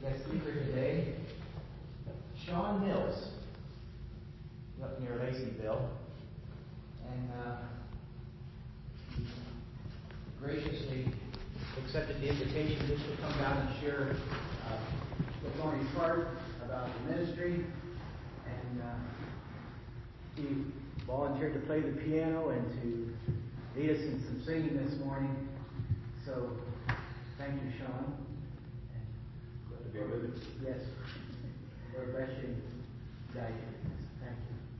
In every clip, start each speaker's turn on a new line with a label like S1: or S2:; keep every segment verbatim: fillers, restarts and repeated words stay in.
S1: guest speaker today, Sean Mills, up near Laceyville, and uh, graciously accepted the invitation just to come down and share uh, what's on his heart about the ministry, and uh, he volunteered to play the piano and to lead us in some singing this morning. So, thank you, Sean.
S2: Glad to be with you.
S1: Yes. Lord bless you and guide you. Thank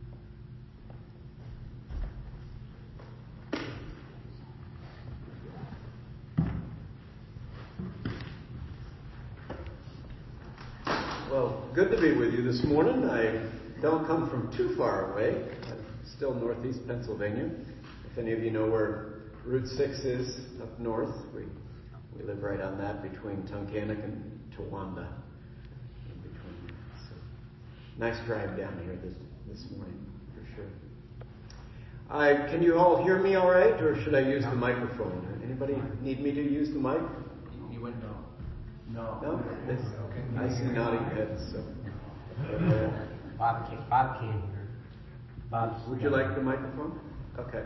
S1: you.
S2: Well, good to be with you this morning. I don't come from too far away. I'm still northeast Pennsylvania. If any of you know where Route six is up north, we we live right on that between Tunkhannock and Towanda. In between. So, nice drive down here this this morning, for sure. I can you all hear me all right, or should I use the microphone? Anybody need me to use the mic?
S1: You wouldn't know. No.
S2: No? It's, I see nodding heads. So.
S1: Uh, Bob can't, Bob can't hear. Bob's
S2: Would you like the microphone? Okay.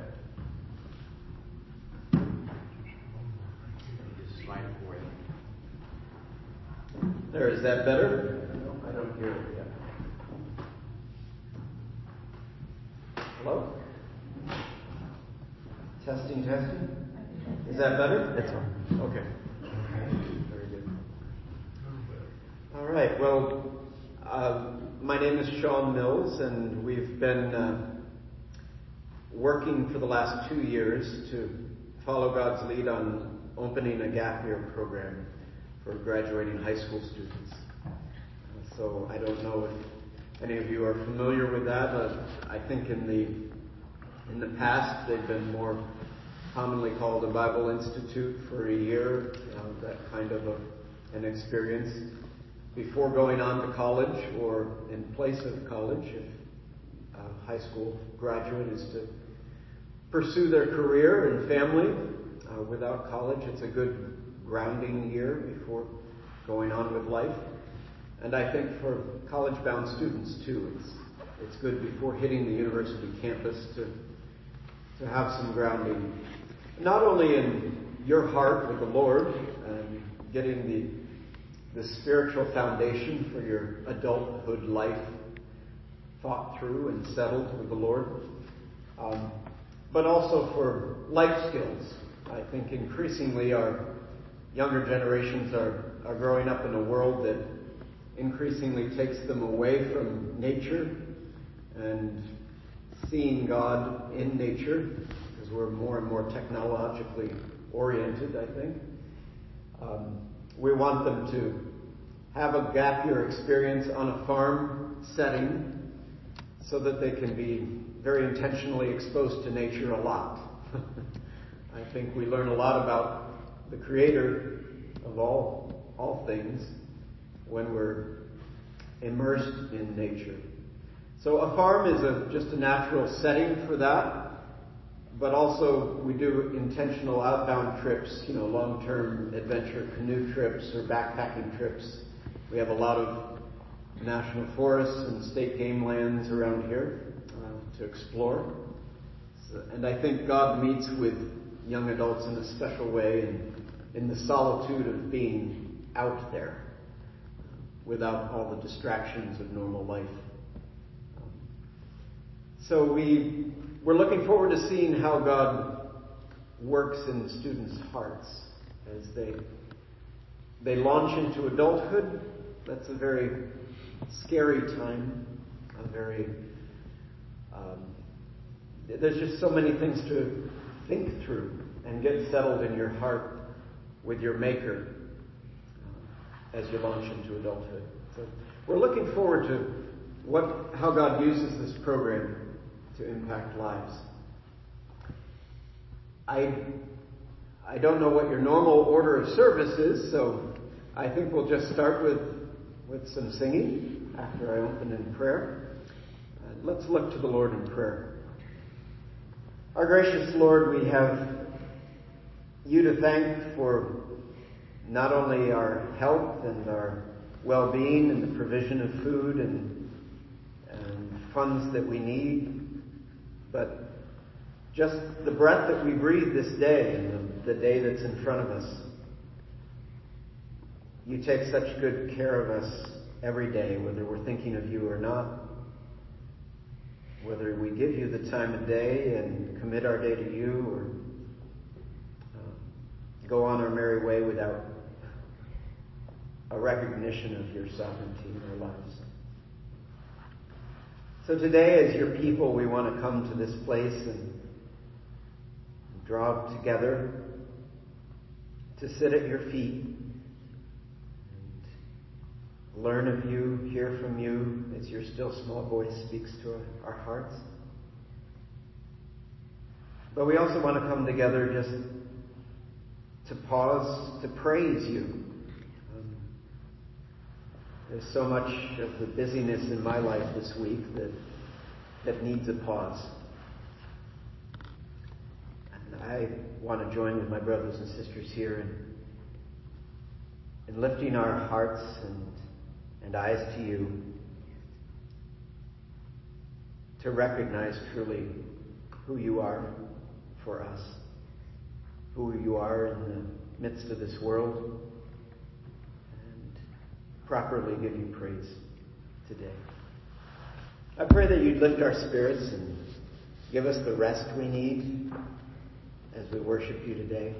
S1: Just slide it for you.
S2: There, is that better? No, I don't hear it yet. Hello? Testing, testing. Is that better?
S1: That's fine.
S2: Okay. Very good. All right. Well, uh, my name is Sean Mills, and we've been uh, working for the last two years to follow God's lead on opening a gap year program for graduating high school students. Uh, so I don't know if any of you are familiar with that. Uh, I think in the in the past they've been more commonly called a Bible Institute for a year, you know, that kind of a, an experience before going on to college or in place of college. If a high school graduate is to pursue their career and family uh, without college, it's a good grounding year before going on with life. And I think for college-bound students too, it's it's good before hitting the university campus to to have some grounding, not only in your heart with the Lord and getting the the spiritual foundation for your adulthood life thought through and settled with the Lord, um, but also for life skills. I think increasingly our younger generations are, are growing up in a world that increasingly takes them away from nature and seeing God in nature, because we're more and more technologically oriented, I think. Um, we want them to have a gap year experience on a farm setting so that they can be very intentionally exposed to nature a lot. I think we learn a lot about the Creator of all all things when we're immersed in nature. So a farm is a, just a natural setting for that, but also we do intentional outbound trips, you know, long-term adventure canoe trips or backpacking trips. We have a lot of national forests and state game lands around here uh, to explore. So, and I think God meets with young adults in a special way in, in the solitude of being out there uh, without all the distractions of normal life. Um, so we, we're looking forward to seeing how God works in students' hearts as they they launch into adulthood. That's a very scary time, a very um, there's just so many things to think through and get settled in your heart with your Maker uh, as you launch into adulthood. So we're looking forward to what how God uses this program to impact lives. I I don't know what your normal order of service is, so I think we'll just start with with some singing after I open in prayer. Uh, let's look to the Lord in prayer. Our gracious Lord, we have you to thank for not only our health and our well-being and the provision of food and, and funds that we need, but just the breath that we breathe this day and the, the day that's in front of us. You take such good care of us every day, whether we're thinking of you or not, whether we give you the time of day and commit our day to you, or uh, go on our merry way without a recognition of your sovereignty in our lives. So today, as your people, we want to come to this place and draw together to sit at your feet and learn of you, hear from you as your still small voice speaks to our hearts. But we also want to come together just to pause, to praise you. Um, there's so much of the busyness in my life this week that, that needs a pause. I want to join with my brothers and sisters here in, in lifting our hearts and, and eyes to you, to recognize truly who you are for us, who you are in the midst of this world, and properly give you praise today. I pray that you'd lift our spirits and give us the rest we need as we worship you today.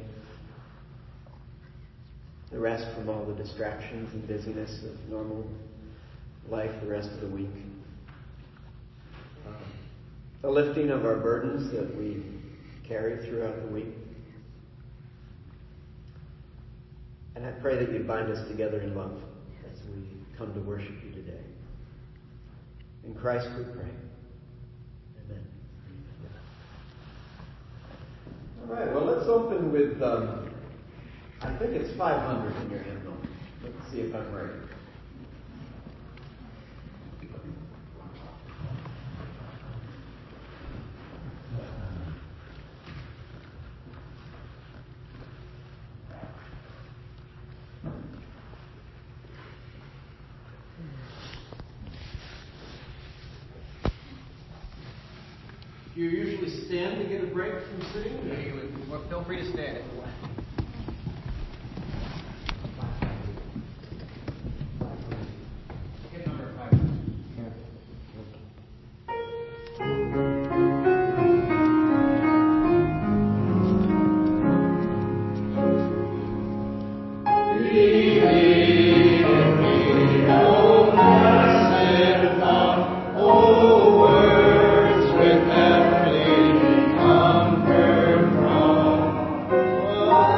S2: The rest from all the distractions and busyness of normal life the rest of the week. Uh, the lifting of our burdens that we carry throughout the week. And I pray that you'd bind us together in love as we come to worship you today. In Christ we pray. Amen. All right, well, let's open with, um, I think it's five hundred in your hymnal. Let's see if I'm right.
S3: Do you usually stand to get a break from sitting?
S1: Yeah, you would, well, feel free to stand if you want. Hit number five.
S4: Oh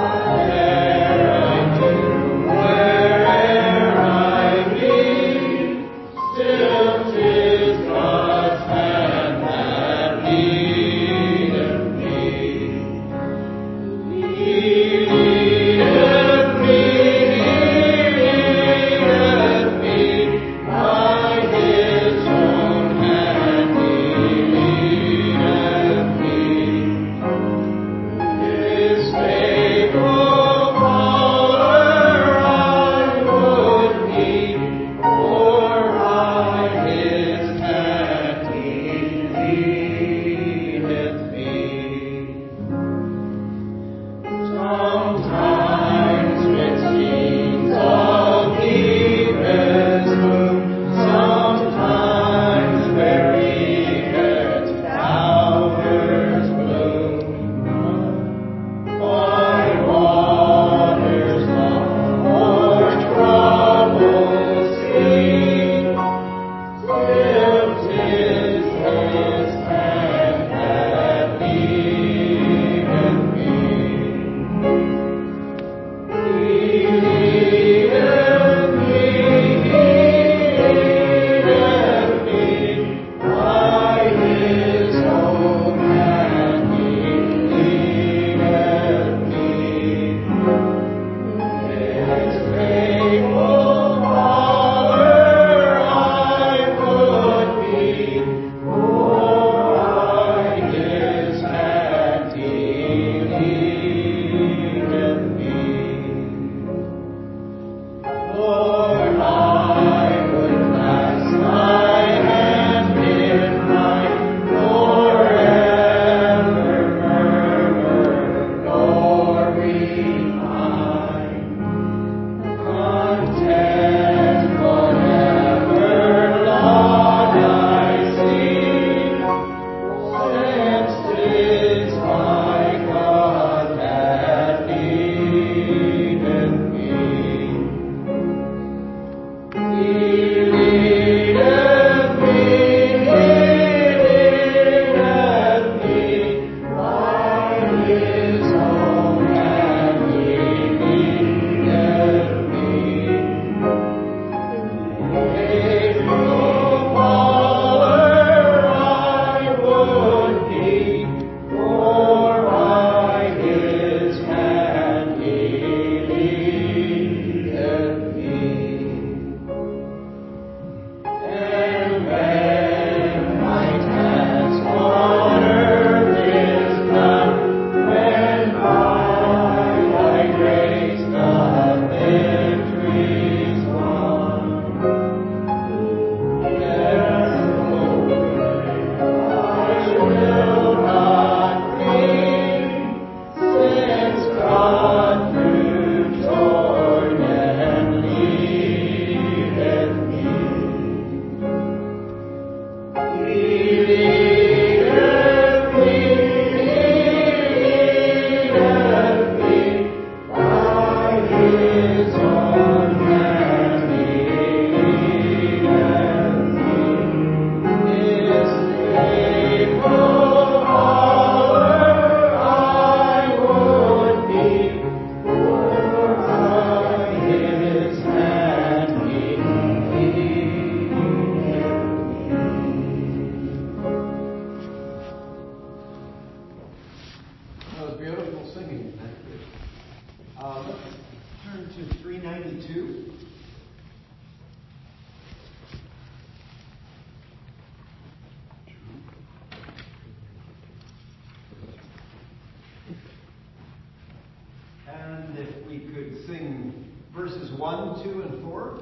S3: one, two, and four.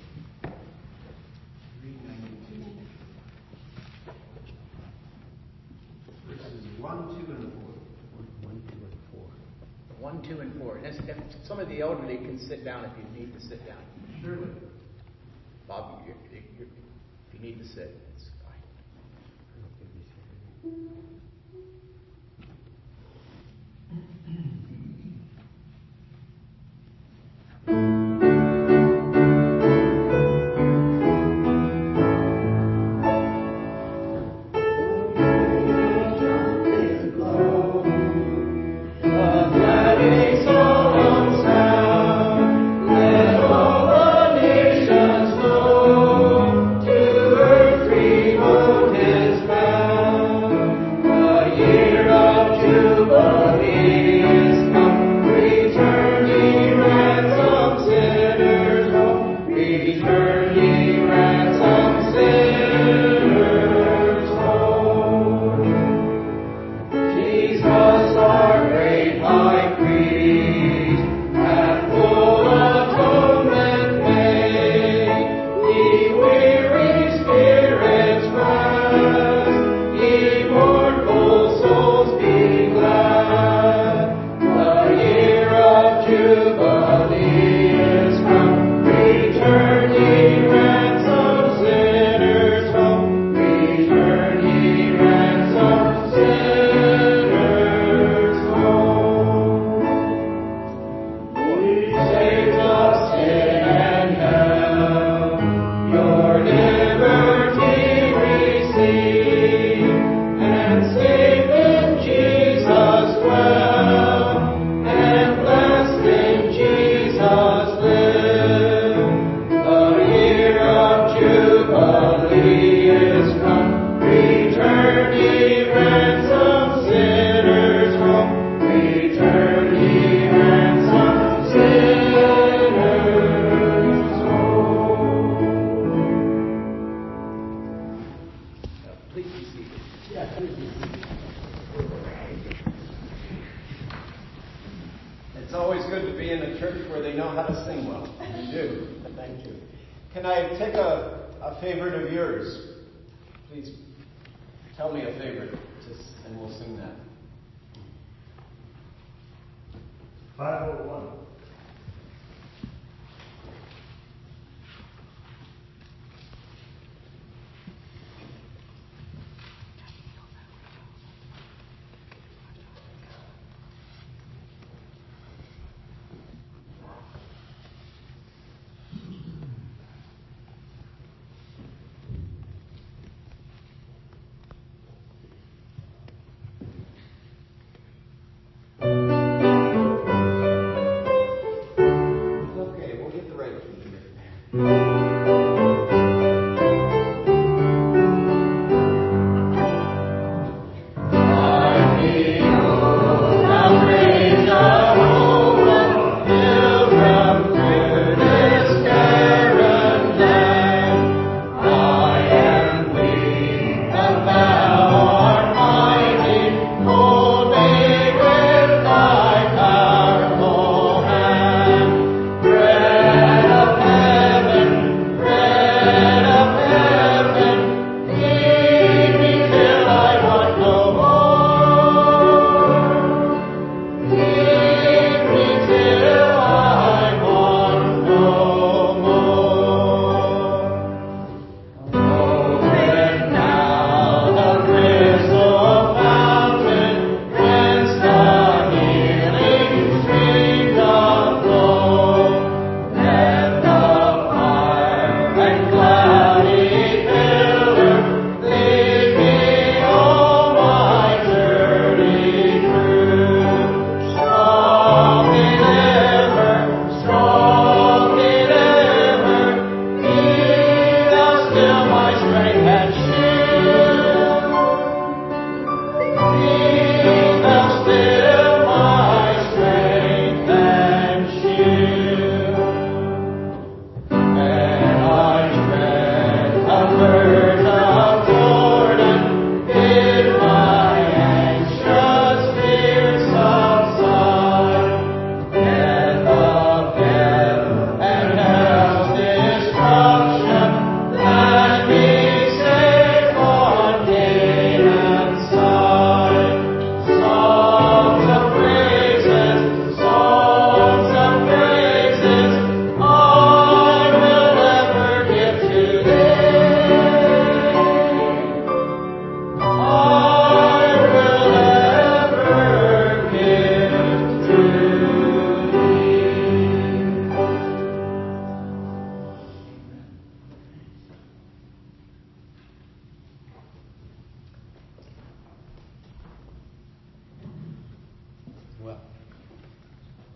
S3: three ninety-two. Verses one, two, and four.
S4: One, two, and four.
S1: One, two, and four. And if some of the elderly can sit down if you need to sit down.
S3: Surely.
S1: Bob, you, you, you, if you need to sit, it's fine.
S2: It's always good to be in a church where they know how to sing well. You do. Thank you. Can I take a, a favorite of yours? Please tell me a favorite, just, and we'll sing that.
S4: five oh one.
S5: Thank you.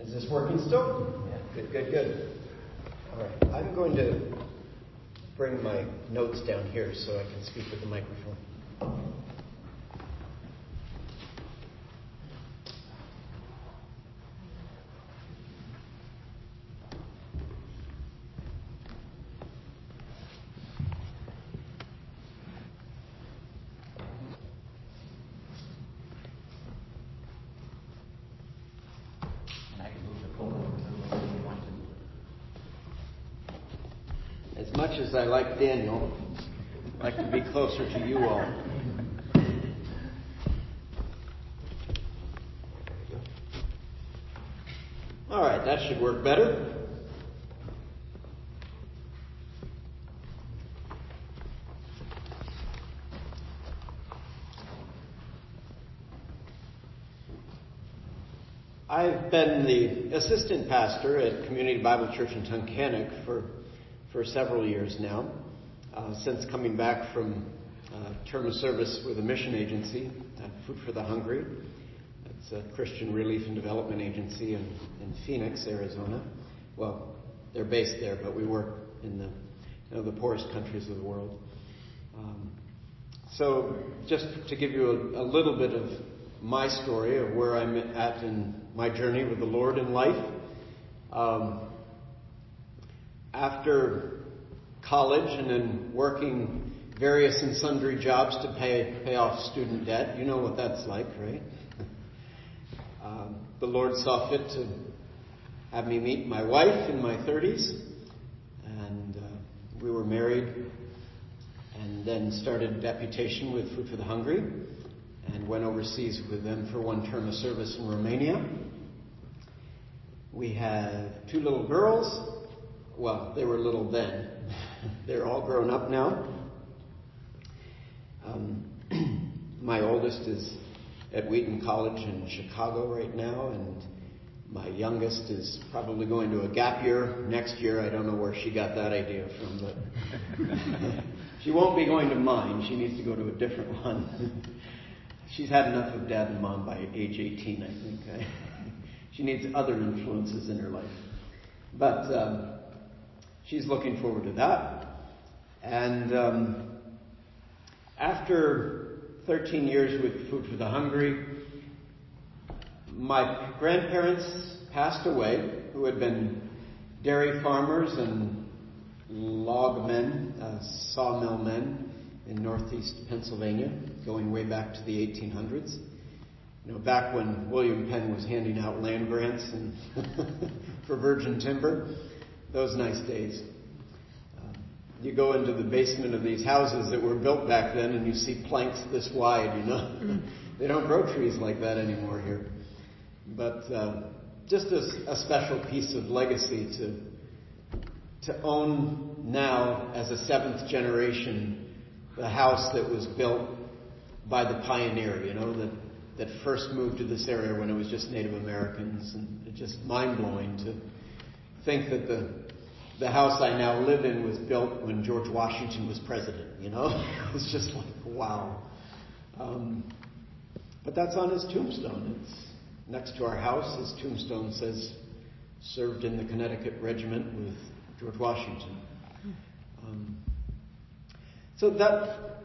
S2: Is this working still? Yeah. Good, good, good. All right. I'm going to bring my notes down here so I can speak with the microphone. As much as I like Daniel, I'd like to be closer to you all. All right, that should work better. I've been the assistant pastor at Community Bible Church in Tunkhannock for for several years now, uh, since coming back from uh, term of service with a mission agency, uh, Food for the Hungry. It's a Christian relief and development agency in, in Phoenix, Arizona. Well, they're based there, but we work in the you know, the poorest countries of the world. Um, so just to give you a, a little bit of my story of where I'm at in my journey with the Lord in life. Um, After college and then working various and sundry jobs to pay pay off student debt, you know what that's like, right? um, the Lord saw fit to have me meet my wife in my thirties, and uh, we were married, and then started deputation with Food for the Hungry, and went overseas with them for one term of service in Romania. We had two little girls. Well, they were little then. They're all grown up now. Um, my oldest is at Wheaton College in Chicago right now, and my youngest is probably going to a gap year next year. I don't know where she got that idea from, but she won't be going to mine. She needs to go to a different one. She's had enough of dad and mom by age eighteen, I think. She needs other influences in her life. But um, she's looking forward to that. And um, after thirteen years with Food for the Hungry, my grandparents passed away, who had been dairy farmers and log men, uh, sawmill men in northeast Pennsylvania, going way back to the eighteen hundreds. You know, back when William Penn was handing out land grants and for virgin timber, those nice days. Uh, you go into the basement of these houses that were built back then and you see planks this wide, you know. They don't grow trees like that anymore here. But uh, just a, a special piece of legacy to to own now as a seventh generation the house that was built by the pioneer, you know, that that first moved to this area when it was just Native Americans. And it's just mind-blowing to think that the the house I now live in was built when George Washington was president, you know. It's just like, wow. Um, but that's on his tombstone. It's next to our house. His tombstone says, served in the Connecticut Regiment with George Washington. Um, so that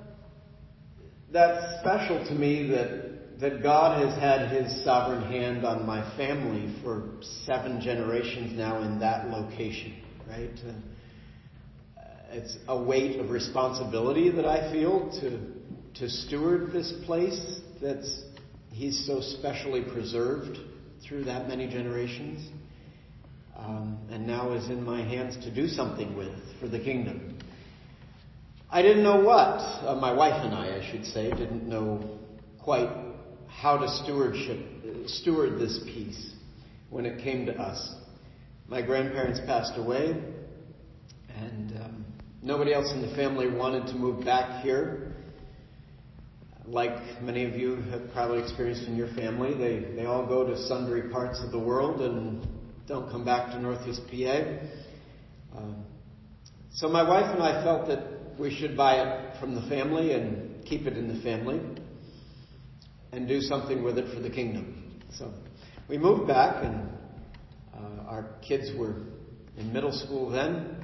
S2: that's special to me that that God has had his sovereign hand on my family for seven generations now in that location, right? Uh, it's a weight of responsibility that I feel to to steward this place that's he's so specially preserved through that many generations, um, and now is in my hands to do something with for the kingdom. I didn't know what, uh, my wife and I, I should say, didn't know quite how to stewardship, steward this piece when it came to us. My grandparents passed away, and um, nobody else in the family wanted to move back here. Like many of you have probably experienced in your family, they, they all go to sundry parts of the world and don't come back to Northeast P A. Um, so my wife and I felt that we should buy it from the family and keep it in the family and do something with it for the kingdom. So we moved back, and Uh, our kids were in middle school then.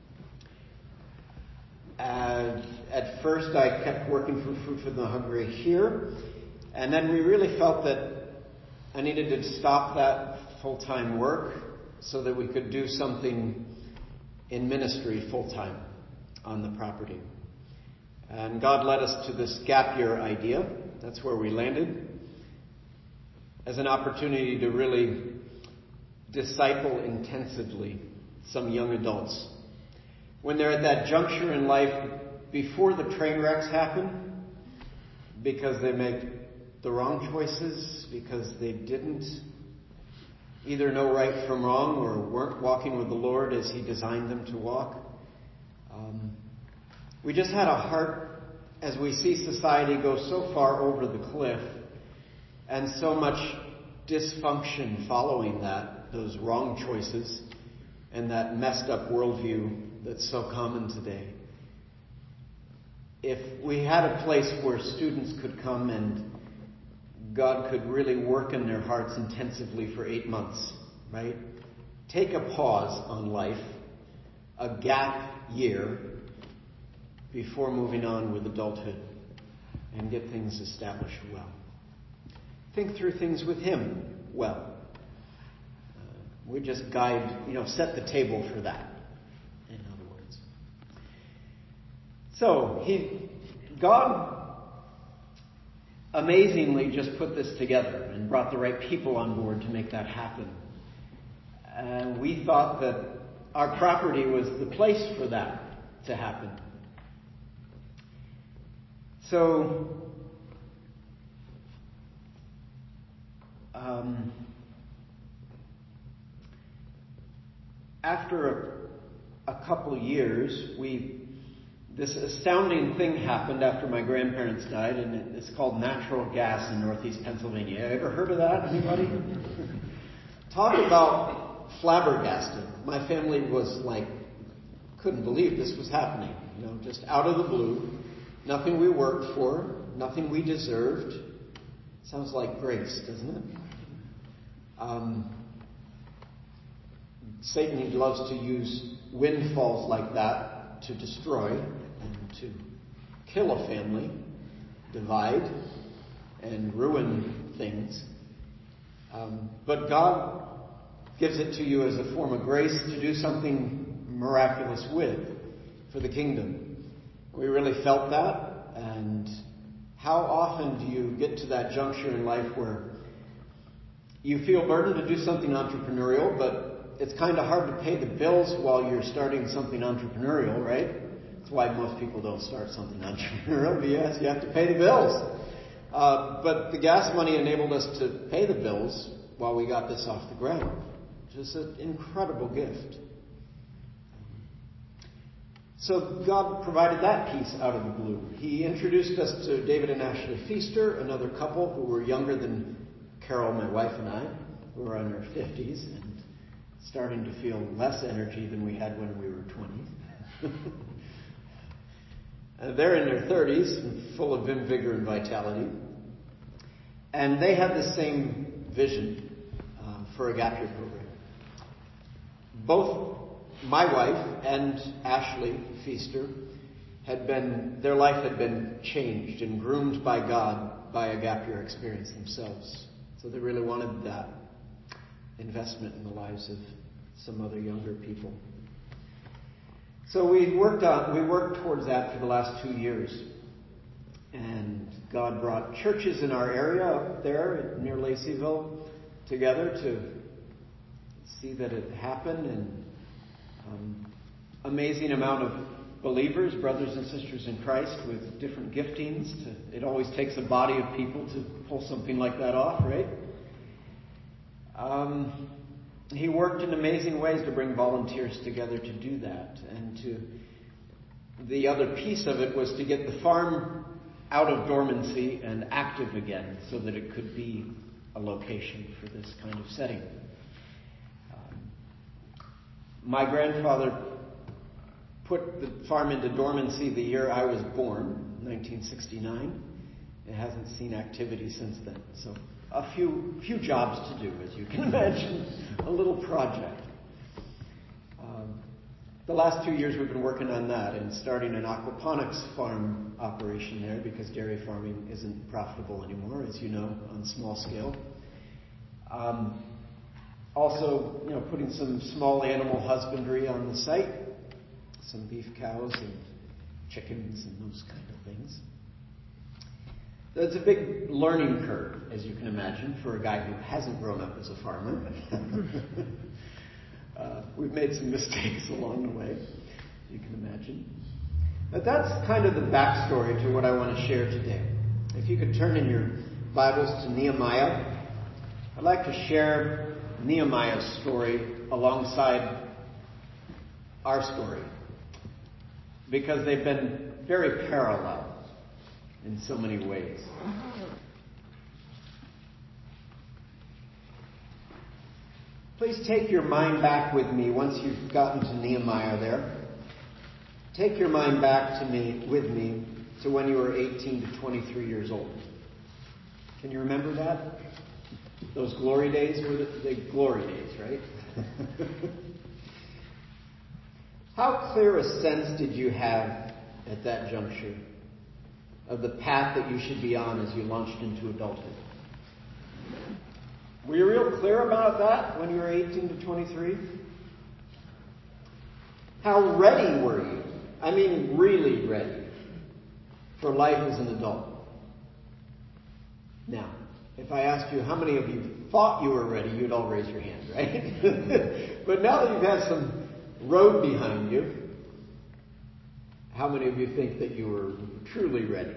S2: And at first I kept working for Fruit for the Hungry here. And then we really felt that I needed to stop that full-time work so that we could do something in ministry full-time on the property. And God led us to this gap year idea. That's where we landed. As an opportunity to really disciple intensively some young adults. When they're at that juncture in life before the train wrecks happen, because they make the wrong choices, because they didn't either know right from wrong or weren't walking with the Lord as He designed them to walk. Um, we just had a heart, as we see society go so far over the cliff and so much dysfunction following that, those wrong choices, and that messed up worldview that's so common today. If we had a place where students could come and God could really work in their hearts intensively for eight months, right? Take a pause on life, a gap year, before moving on with adulthood and get things established well. Think through things with Him well. Uh, we just guide, you know, set the table for that, in other words. So, he, God amazingly just put this together and brought the right people on board to make that happen. And we thought that our property was the place for that to happen. So, um, after a, a couple years, we this astounding thing happened after my grandparents died, and it's called natural gas in northeast Pennsylvania. Ever heard of that? Anybody? Talk about flabbergasted. My family was like, couldn't believe this was happening. You know, just out of the blue. Nothing we worked for, nothing we deserved. Sounds like grace, doesn't it? Um, Satan loves to use windfalls like that to destroy and to kill a family, divide, and ruin things. Um, but God gives it to you as a form of grace to do something miraculous with for the kingdom. We really felt that, and how often do you get to that juncture in life where you feel burdened to do something entrepreneurial, but it's kind of hard to pay the bills while you're starting something entrepreneurial, right? That's why most people don't start something entrepreneurial, but yes, you have to pay the bills. Uh, but the gas money enabled us to pay the bills while we got this off the ground, which is an incredible gift. So God provided that piece out of the blue. He introduced us to David and Ashley Feaster, another couple who were younger than Carol, my wife, and I. We were in our fifties and starting to feel less energy than we had when we were twenty. uh, they're in their thirties, full of vim, vigor, and vitality. And they had the same vision uh, for a gap year program. Both my wife and Ashley Feaster had been, their life had been changed and groomed by God by a gap year experience themselves. So they really wanted that investment in the lives of some other younger people. So we worked on, we worked towards that for the last two years. And God brought churches in our area up there near Laceyville together to see that it happened, and Um, amazing amount of believers, brothers and sisters in Christ with different giftings. To, it always takes a body of people to pull something like that off, right? Um, he worked in amazing ways to bring volunteers together to do that. And to the other piece of it was to get the farm out of dormancy and active again so that it could be a location for this kind of setting. My grandfather put the farm into dormancy the year I was born, nineteen sixty-nine. It hasn't seen activity since then. So a few few jobs to do, as you can imagine, a little project. Um, the last two years we've been working on that and starting an aquaponics farm operation there because dairy farming isn't profitable anymore, as you know, on small scale. Um, also, you know, putting some small animal husbandry on the site, some beef cows and chickens and those kind of things. It's a big learning curve, as you can imagine, for a guy who hasn't grown up as a farmer. uh, we've made some mistakes along the way, you can imagine. But that's kind of the backstory to what I want to share today. If you could turn in your Bibles to Nehemiah, I'd like to share Nehemiah's story alongside our story, because they've been very parallel in so many ways. Please take your mind back with me once you've gotten to Nehemiah there. Take your mind back to me, with me, to when you were eighteen to twenty-three years old. Can you remember that? Those glory days were the, the glory days, right? How clear a sense did you have at that juncture of the path that you should be on as you launched into adulthood? Were you real clear about that when you were eighteen to twenty-three? How ready were you? I mean, really ready for life as an adult? Now, if I asked you how many of you thought you were ready, you'd all raise your hand, right? But now that you've had some road behind you, how many of you think that you were truly ready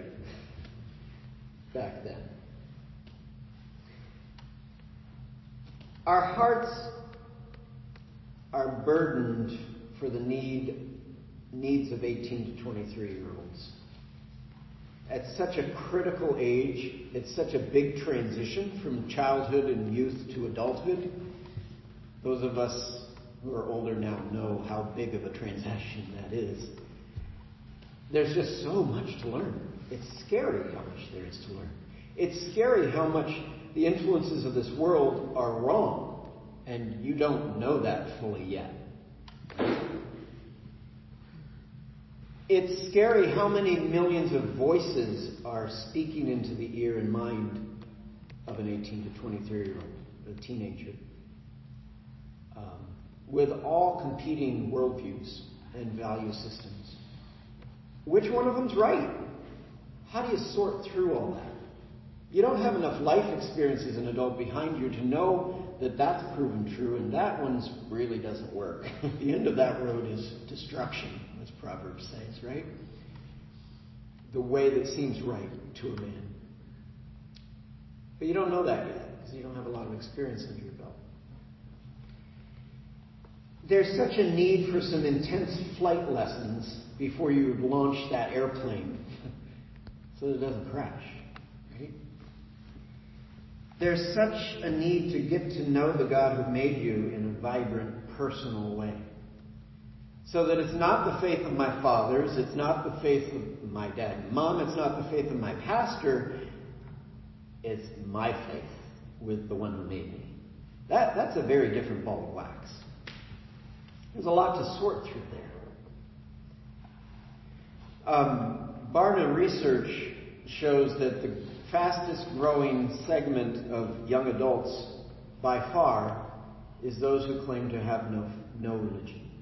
S2: back then? Our hearts are burdened for the need needs of eighteen to twenty-three year olds. At such a critical age, it's such a big transition from childhood and youth to adulthood. Those of us who are older now know how big of a transition that is. There's just so much to learn. It's scary how much there is to learn. It's scary how much the influences of this world are wrong, and you don't know that fully yet. It's scary how many millions of voices are speaking into the ear and mind of an eighteen to twenty-three year old, a teenager, um, with all competing worldviews and value systems. Which one of them's right? How do you sort through all that? You don't have enough life experience as an adult behind you to know that that's proven true and that one really doesn't work. The end of that road is destruction, as Proverbs says, right? The way that seems right to a man. But you don't know that yet because you don't have a lot of experience under your belt. There's such a need for some intense flight lessons before you launch that airplane so that it doesn't crash, right? There's such a need to get to know the God who made you in a vibrant, personal way. So that it's not the faith of my fathers, it's not the faith of my dad and mom, it's not the faith of my pastor, it's my faith with the one who made me. That, that's a very different ball of wax. There's a lot to sort through there. Um, Barna research shows that the fastest growing segment of young adults by far is those who claim to have no, no religion.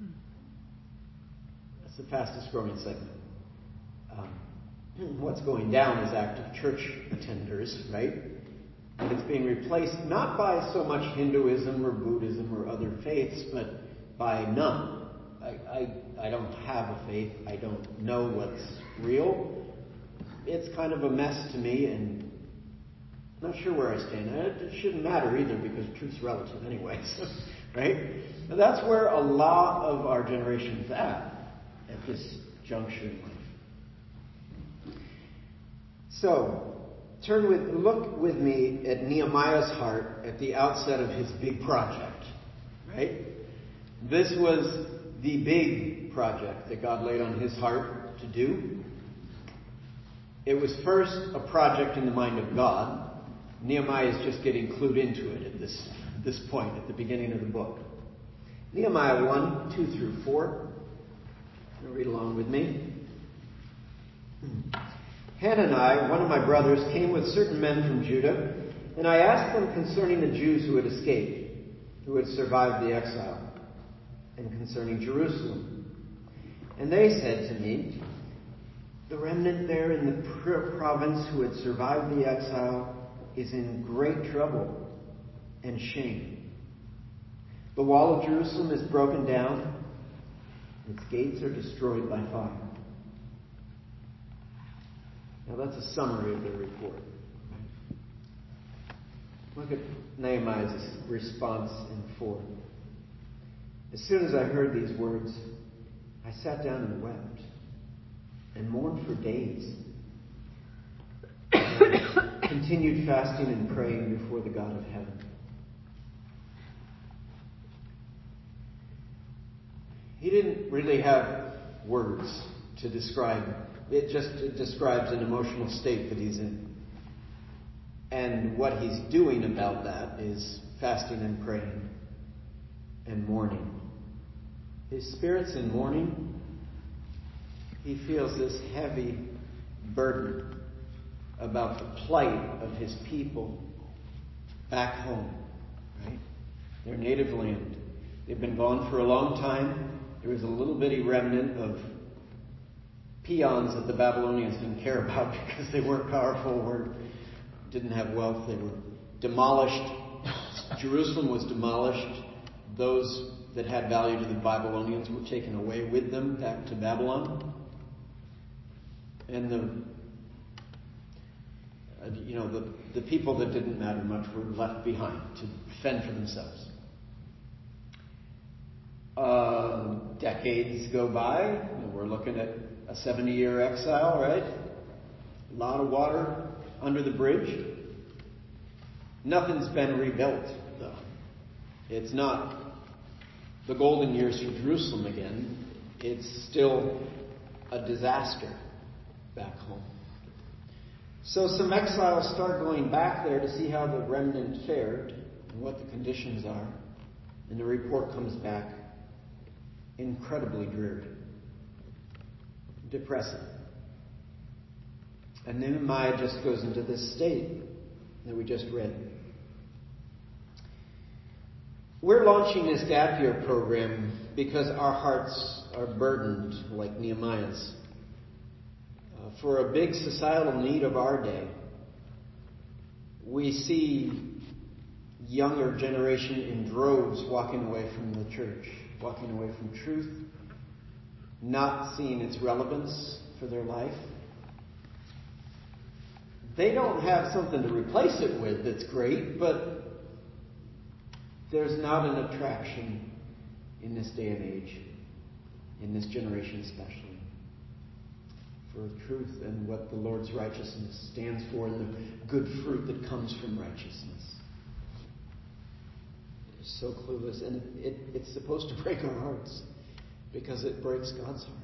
S2: That's the fastest growing segment. Um, what's going down is active church attenders, right? And it's being replaced not by so much Hinduism or Buddhism or other faiths, but by none. I, I, I don't have a faith. I don't know what's real. It's kind of a mess to me, and I'm not sure where I stand. It shouldn't matter either, because truth's relative anyway, so, right? But that's where a lot of our generation is at, at this juncture in life. So, turn with, look with me at Nehemiah's heart at the outset of his big project, right? This was the big project that God laid on his heart to do. It was first a project in the mind of God, Nehemiah is just getting clued into it at this, this point, at the beginning of the book. Nehemiah one, two through four. You'll read along with me. Hanani, one of my brothers, came with certain men from Judah, and I asked them concerning the Jews who had escaped, who had survived the exile, and concerning Jerusalem. And they said to me, the remnant there in the province who had survived the exile is in great trouble and shame. The wall of Jerusalem is broken down, its gates are destroyed by fire. Now that's a summary of their report. Look at Nehemiah's response in four. As soon as I heard these words, I sat down and wept and mourned for days. Continued fasting and praying before the God of heaven. He didn't really have words to describe. It just it describes an emotional state that he's in. And what he's doing about that is fasting and praying and mourning. His spirit's in mourning. He feels this heavy burden about the plight of his people back home, right? Their native land. They've been gone for a long time. There was a little bitty remnant of peons that the Babylonians didn't care about because they weren't powerful, weren't, didn't have wealth. They were demolished. Jerusalem was demolished. Those that had value to the Babylonians were taken away with them back to Babylon. And the uh, you know the, the people that didn't matter much were left behind to fend for themselves. Uh, decades go by. We're looking at a seventy-year exile, right? A lot of water under the bridge. Nothing's been rebuilt, though. It's not the golden years for Jerusalem again. It's still a disaster back home. So some exiles start going back there to see how the remnant fared and what the conditions are. And the report comes back incredibly dreary, depressing. And Nehemiah just goes into this state that we just read. We're launching this gap year program because our hearts are burdened like Nehemiah's uh, for a big societal need of our day. We see younger generation in droves walking away from the church, walking away from truth, not seeing its relevance for their life. They don't have something to replace it with that's great, but there's not an attraction in this day and age, in this generation especially, for truth and what the Lord's righteousness stands for and the good fruit that comes from righteousness. They're so clueless, and it, it, it's supposed to break our hearts because it breaks God's heart.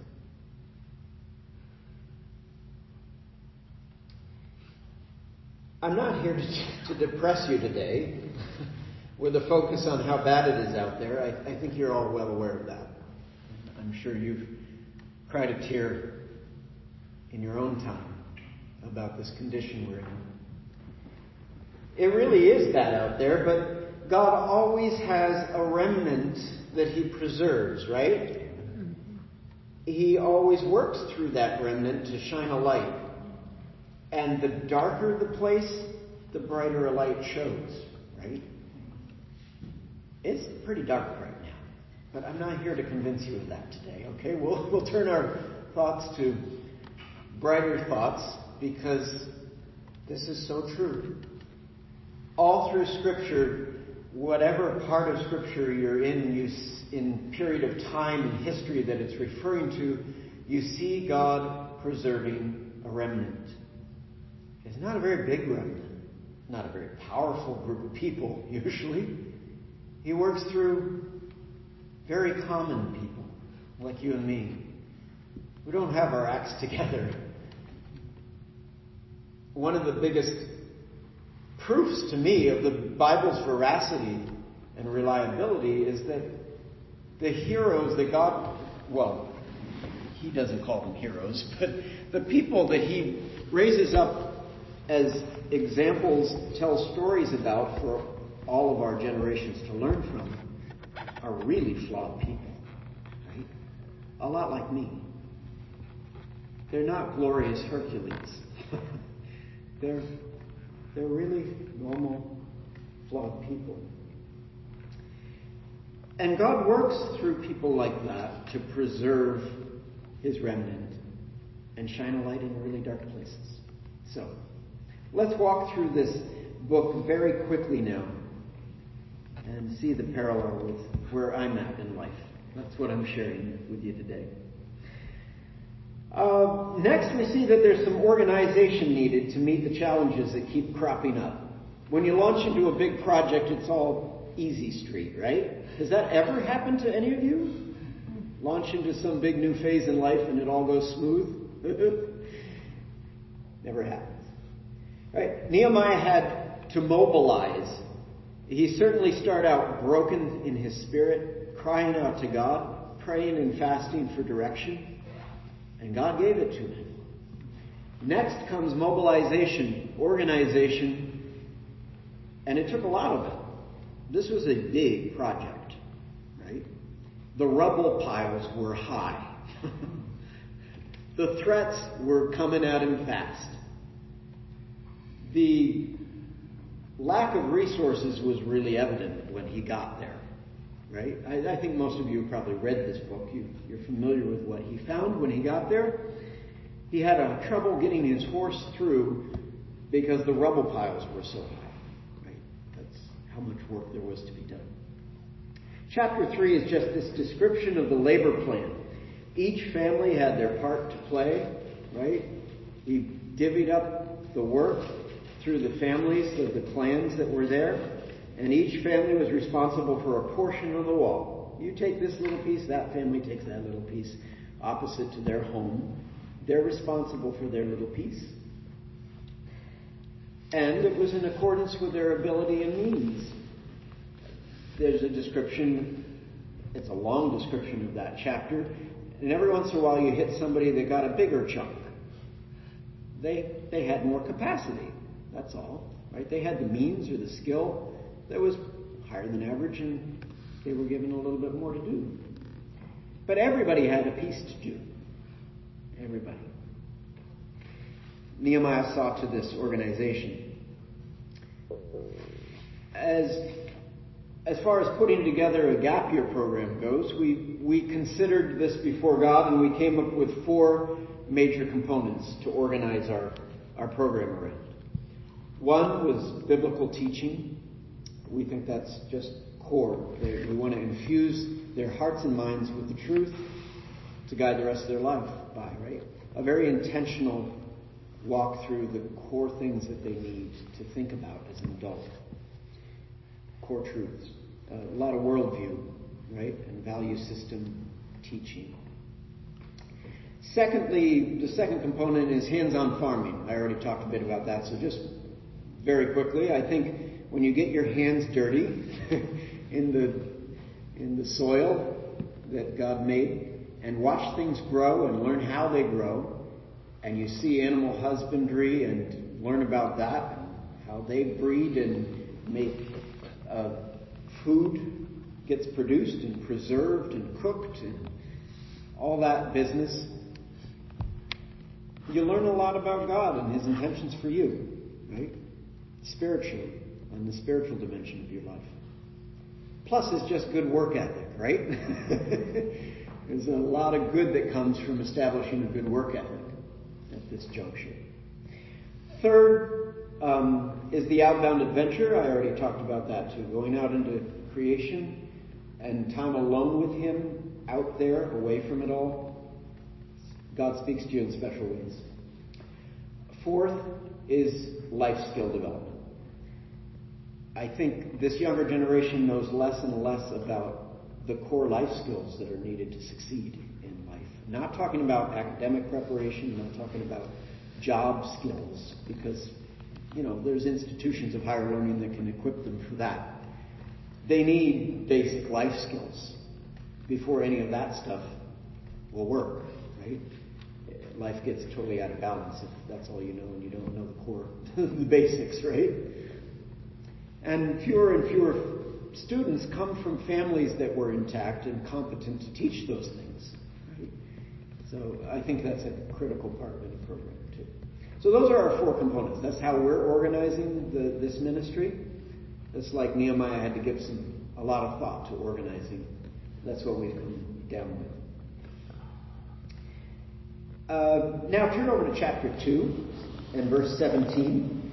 S2: I'm not here to, to depress you today with a focus on how bad it is out there. I, I think you're all well aware of that. I'm sure you've cried a tear in your own time about this condition we're in. It really is bad out there, but God always has a remnant that He preserves, right? He always works through that remnant to shine a light. And the darker the place, the brighter a light shows, right? It's pretty dark right now, but I'm not here to convince you of that today, okay? We'll, we'll turn our thoughts to brighter thoughts because this is so true. All through Scripture, whatever part of Scripture you're in, you, in period of time and history that it's referring to, you see God preserving a remnant. It's not a very big remnant, not a very powerful group of people, usually. He works through very common people, like you and me, who don't have our acts together. One of the biggest proofs to me of the Bible's veracity and reliability is that the heroes that God, well, he doesn't call them heroes, but the people that he raises up as examples, tell stories about for all of our generations to learn from, are really flawed people, right? A lot like me. They're not glorious Hercules. they're, they're really normal, flawed people. And God works through people like that to preserve his remnant and shine a light in really dark places. So, let's walk through this book very quickly now and see the parallel with where I'm at in life. That's what I'm sharing with you today. Uh, next, we see that there's some organization needed to meet the challenges that keep cropping up. When you launch into a big project, it's all easy street, right? Has that ever happened to any of you? Launch into some big new phase in life and it all goes smooth? Never happens. Right? Nehemiah had to mobilize. He certainly started out broken in his spirit, crying out to God, praying and fasting for direction. And God gave it to him. Next comes mobilization, organization, and it took a lot of it. This was a big project, right? The rubble piles were high. The threats were coming at him fast. The lack of resources was really evident when he got there. Right? I, I think most of you have probably read this book. You, you're familiar with what he found when he got there. He had a trouble getting his horse through because the rubble piles were so high. Right? That's how much work there was to be done. Chapter three is just this description of the labor plan. Each family had their part to play. Right? He divvied up the work through the families of the clans that were there. And each family was responsible for a portion of the wall. You take this little piece, that family takes that little piece, opposite to their home. They're responsible for their little piece. And it was in accordance with their ability and means. There's a description, it's a long description of that chapter, and every once in a while you hit somebody that got a bigger chunk. They, they had more capacity, that's all. Right? They had the means or the skill that was higher than average, and they were given a little bit more to do. But everybody had a piece to do. Everybody. Nehemiah saw to this organization. As, as far as putting together a gap year program goes, we, we considered this before God, and we came up with four major components to organize our, our program around. One was biblical teaching. We think that's just core. They, we want to infuse their hearts and minds with the truth to guide the rest of their life by, right? A very intentional walk through the core things that they need to think about as an adult. Core truths. Uh, a lot of worldview, right? And value system teaching. Secondly, the second component is hands-on farming. I already talked a bit about that, so just very quickly, I think when you get your hands dirty in the in the soil that God made and watch things grow and learn how they grow, and you see animal husbandry and learn about that, and how they breed and make uh, food gets produced and preserved and cooked and all that business, you learn a lot about God and his intentions for you, right? Spiritually. And the spiritual dimension of your life. Plus, it's just good work ethic, right? There's a lot of good that comes from establishing a good work ethic at this juncture. Third um, is the outbound adventure. I already talked about that too. Going out into creation and time alone with him, out there, away from it all. God speaks to you in special ways. Fourth is life skill development. I think this younger generation knows less and less about the core life skills that are needed to succeed in life. Not talking about academic preparation, not talking about job skills, because you know, there's institutions of higher learning that can equip them for that. They need basic life skills before any of that stuff will work, right? Life gets totally out of balance if that's all you know and you don't know the core, the basics, right? And fewer and fewer students come from families that were intact and competent to teach those things, right? So I think that's a critical part of the program too. So those are our four components. That's how we're organizing the, this ministry. It's like Nehemiah had to give some a lot of thought to organizing. That's what we've come down with. Uh, now turn over to chapter two and verse seventeen.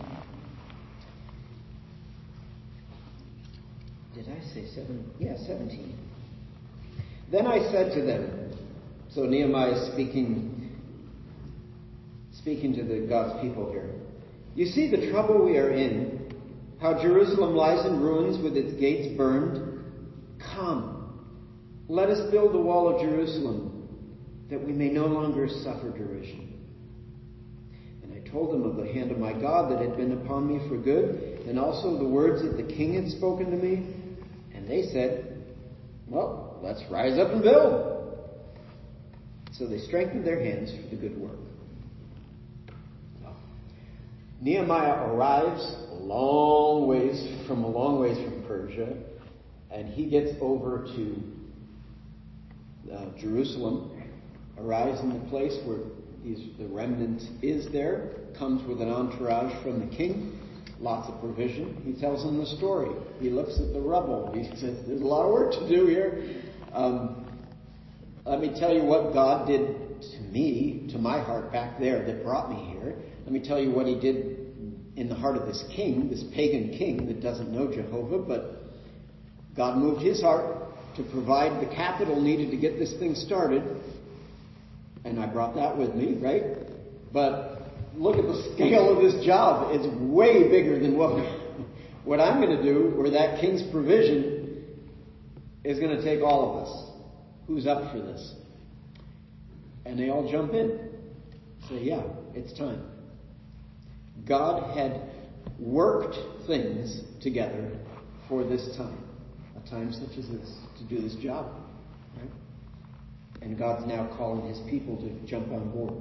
S2: Did I say seven? Yeah, seventeen. Then I said to them, so Nehemiah is speaking, speaking to the God's people here. You see the trouble we are in, how Jerusalem lies in ruins with its gates burned. Come, let us build the wall of Jerusalem, that we may no longer suffer derision. And I told them of the hand of my God that had been upon me for good, and also the words that the king had spoken to me. And they said, well, let's rise up and build. So they strengthened their hands for the good work. Nehemiah arrives a long ways from a long ways from Persia, and he gets over to uh, Jerusalem, arrives in the place where he's, the remnant is there, comes with an entourage from the king, lots of provision. He tells them the story. He looks at the rubble. He says, there's a lot of work to do here. Um, let me tell you what God did to me, to my heart back there that brought me here. Let me tell you what he did in the heart of this king, this pagan king that doesn't know Jehovah, but God moved his heart to provide the capital needed to get this thing started. And I brought that with me, right? But look at the scale of this job. It's way bigger than what, what I'm going to do, or that king's provision is going to take all of us. Who's up for this? And they all jump in. Say, yeah, it's time. God had worked things together for this time. A time such as this, to do this job. Right? And God's now calling his people to jump on board.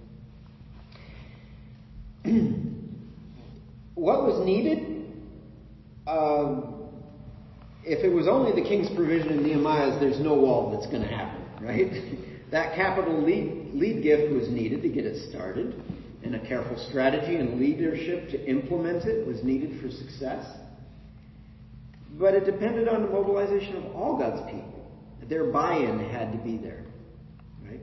S2: What was needed? Um, if it was only the king's provision in Nehemiah's, there's no wall that's going to happen, right? That capital lead, lead gift was needed to get it started, and a careful strategy and leadership to implement it was needed for success. But it depended on the mobilization of all God's people. Their buy-in had to be there, right?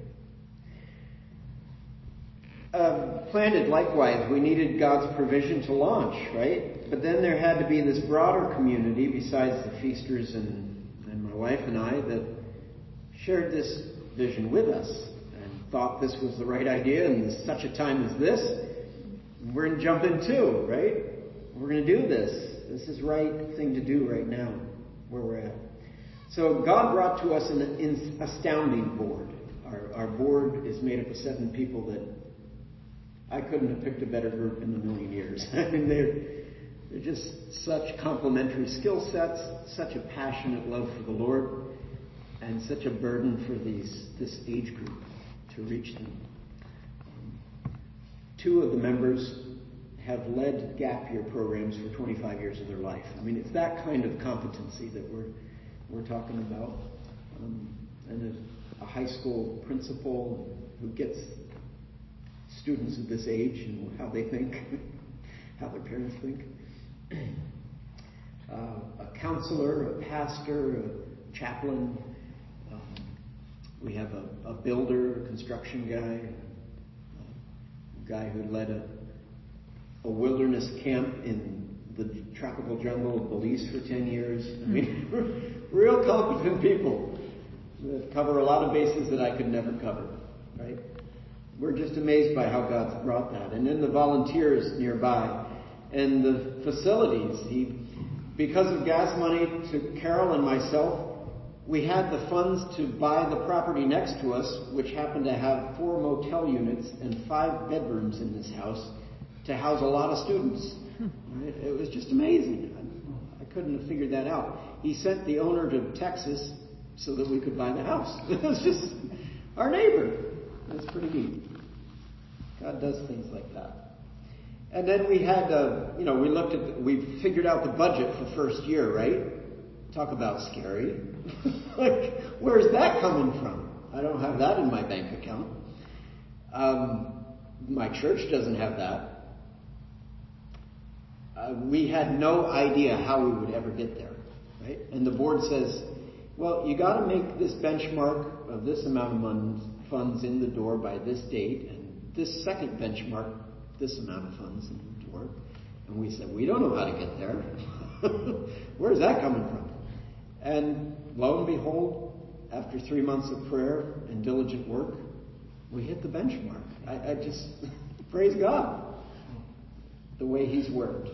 S2: Uh, planted, likewise, we needed God's provision to launch, right? But then there had to be this broader community besides the feasters and, and my wife and I that shared this vision with us and thought this was the right idea, and such a time as this, we're going to jump in too, right? We're going to do this. This is the right thing to do right now, where we're at. So God brought to us an, an astounding board. Our, our board is made up of seven people that I couldn't have picked a better group in a million years. I mean, they're, they're just such complementary skill sets, such a passionate love for the Lord, and such a burden for these this age group to reach them. Um, two of the members have led gap year programs for twenty-five years of their life. I mean, it's that kind of competency that we're we're talking about. Um, and a, a high school principal who gets students of this age and how they think, how their parents think. Uh, a counselor, a pastor, a chaplain. Um, we have a, a builder, a construction guy, a guy who led a a wilderness camp in the tropical jungle of Belize for ten years. I mean, real competent people that cover a lot of bases that I could never cover, right? We're just amazed by how God's brought that. And then the volunteers nearby and the facilities. He, because of gas money to Carol and myself, we had the funds to buy the property next to us, which happened to have four motel units and five bedrooms in this house.
S5: to house a lot of students. It, it was just amazing. I, I couldn't have figured that out. He sent the owner to Texas so that we could buy the house. It was just our neighbor. That's pretty neat. God does things like that. And then we had, uh, you know, we looked at, the, we figured out the budget for first year, right? Talk about scary. Like, where's that coming from? I don't have that in my bank account. Um, my church doesn't have that. Uh, we had no idea how we would ever get there, right? And the board says, well, you got to make this benchmark of this amount of mon- funds in the door by this date, and this second benchmark, this amount of funds in the door. And we said, we don't know how to get there. Where's that coming from? And lo and behold, after three months of prayer and diligent work, we hit the benchmark. I, I just praise God the way He's worked.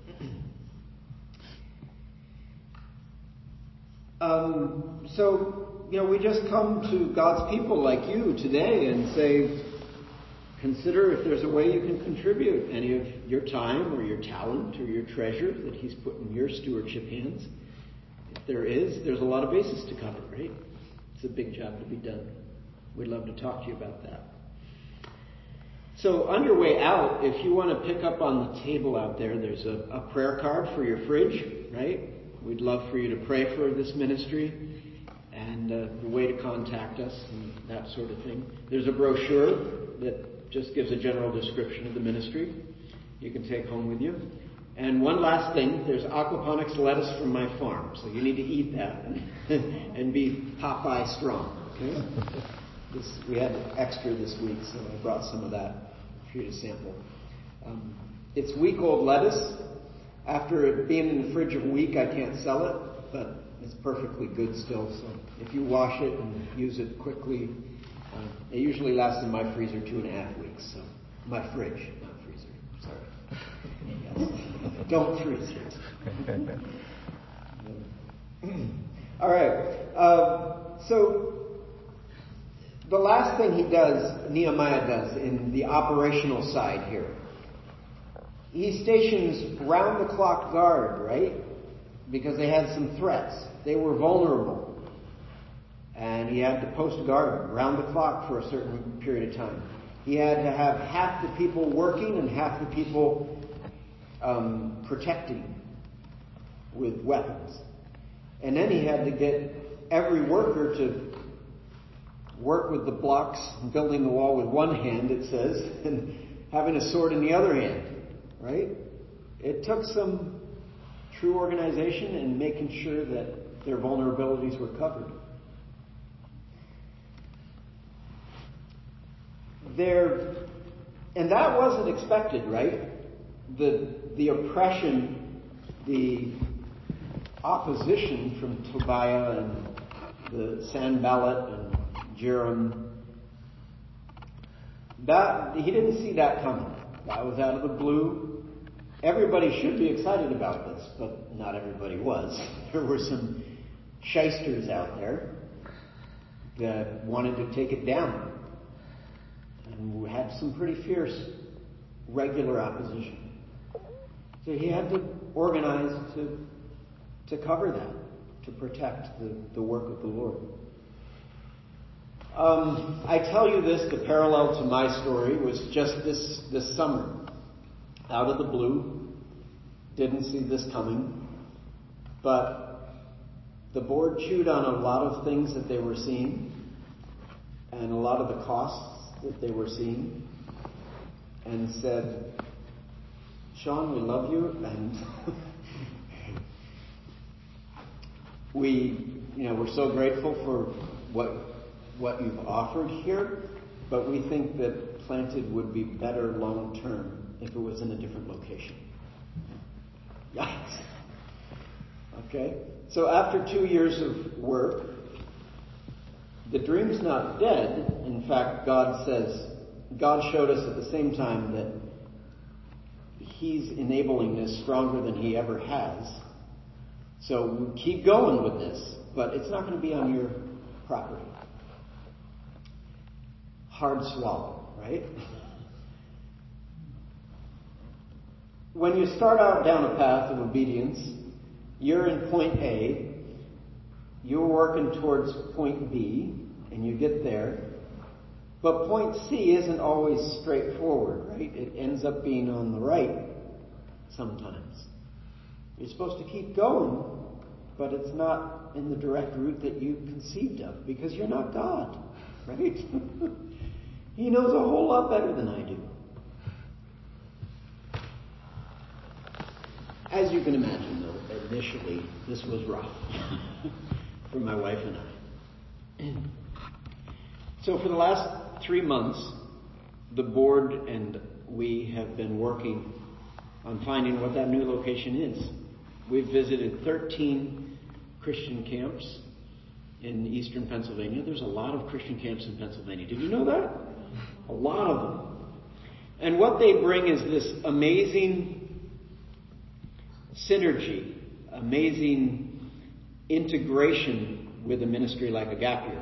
S5: Um, so, you know, we just come to God's people like you today and say, consider if there's a way you can contribute any of your time or your talent or your treasure that He's put in your stewardship hands. If there is, there's a lot of bases to cover, right? It's a big job to be done. We'd love to talk to you about that. So on your way out, if you want to pick up on the table out there, there's a, a prayer card for your fridge, right? We'd love for you to pray for this ministry and uh, the way to contact us and that sort of thing. There's a brochure that just gives a general description of the ministry you can take home with you. And one last thing, there's aquaponics lettuce from my farm, so you need to eat that and, and be Popeye strong. Okay? This, we had extra this week, so I brought some of that for you to sample. Um, it's week-old lettuce. After it being in the fridge a week, I can't sell it, but it's perfectly good still. So if you wash it and use it quickly, uh, it usually lasts in my freezer two and a half weeks. So my fridge, not freezer. Sorry. Yes. Don't freeze it. All right. Uh, so the last thing he does, Nehemiah does, in the operational side here, he stations round-the-clock guard, right? Because they had some threats. They were vulnerable. And he had to post guard round the clock for a certain period of time. He had to have half the people working and half the people um, protecting with weapons. And then he had to get every worker to work with the blocks, building the wall with one hand, it says, and having a sword in the other hand. Right? It took some true organization and making sure that their vulnerabilities were covered. There, and that wasn't expected, right? The the oppression, the opposition from Tobiah and the Sanballat and Jerem. That he didn't see that coming. That was out of the blue. Everybody should be excited about this, but not everybody was. There were some shysters out there that wanted to take it down. And we had some pretty fierce regular opposition. So he had to organize to to cover that, to protect the, the work of the Lord. Um, I tell you this, the parallel to my story was just this, this summer. Out of the blue, didn't see this coming, but the board chewed on a lot of things that they were seeing and a lot of the costs that they were seeing and said, Sean, we love you and we, you know, we're so grateful for what what you've offered here, but we think that Planted would be better long term if it was in a different location. Yikes. Okay? So after two years of work, the dream's not dead. In fact, God says, God showed us at the same time that He's enabling this stronger than He ever has. So we keep going with this, but it's not going to be on your property. Hard swallow, right? when you start out down a path of obedience, you're in point A, you're working towards point B, and you get there. But point C isn't always straightforward, right? It ends up being on the right sometimes. You're supposed to keep going, but it's not in the direct route that you conceived of, because you're not God, right? He knows a whole lot better than I do. As you can imagine, though, initially, this was rough for my wife and I. So for the last three months, the board and we have been working on finding what that new location is. We've visited thirteen Christian camps in eastern Pennsylvania. There's a lot of Christian camps in Pennsylvania. Did you know that? A lot of them. And what they bring is this amazing synergy, amazing integration with a ministry like Agape.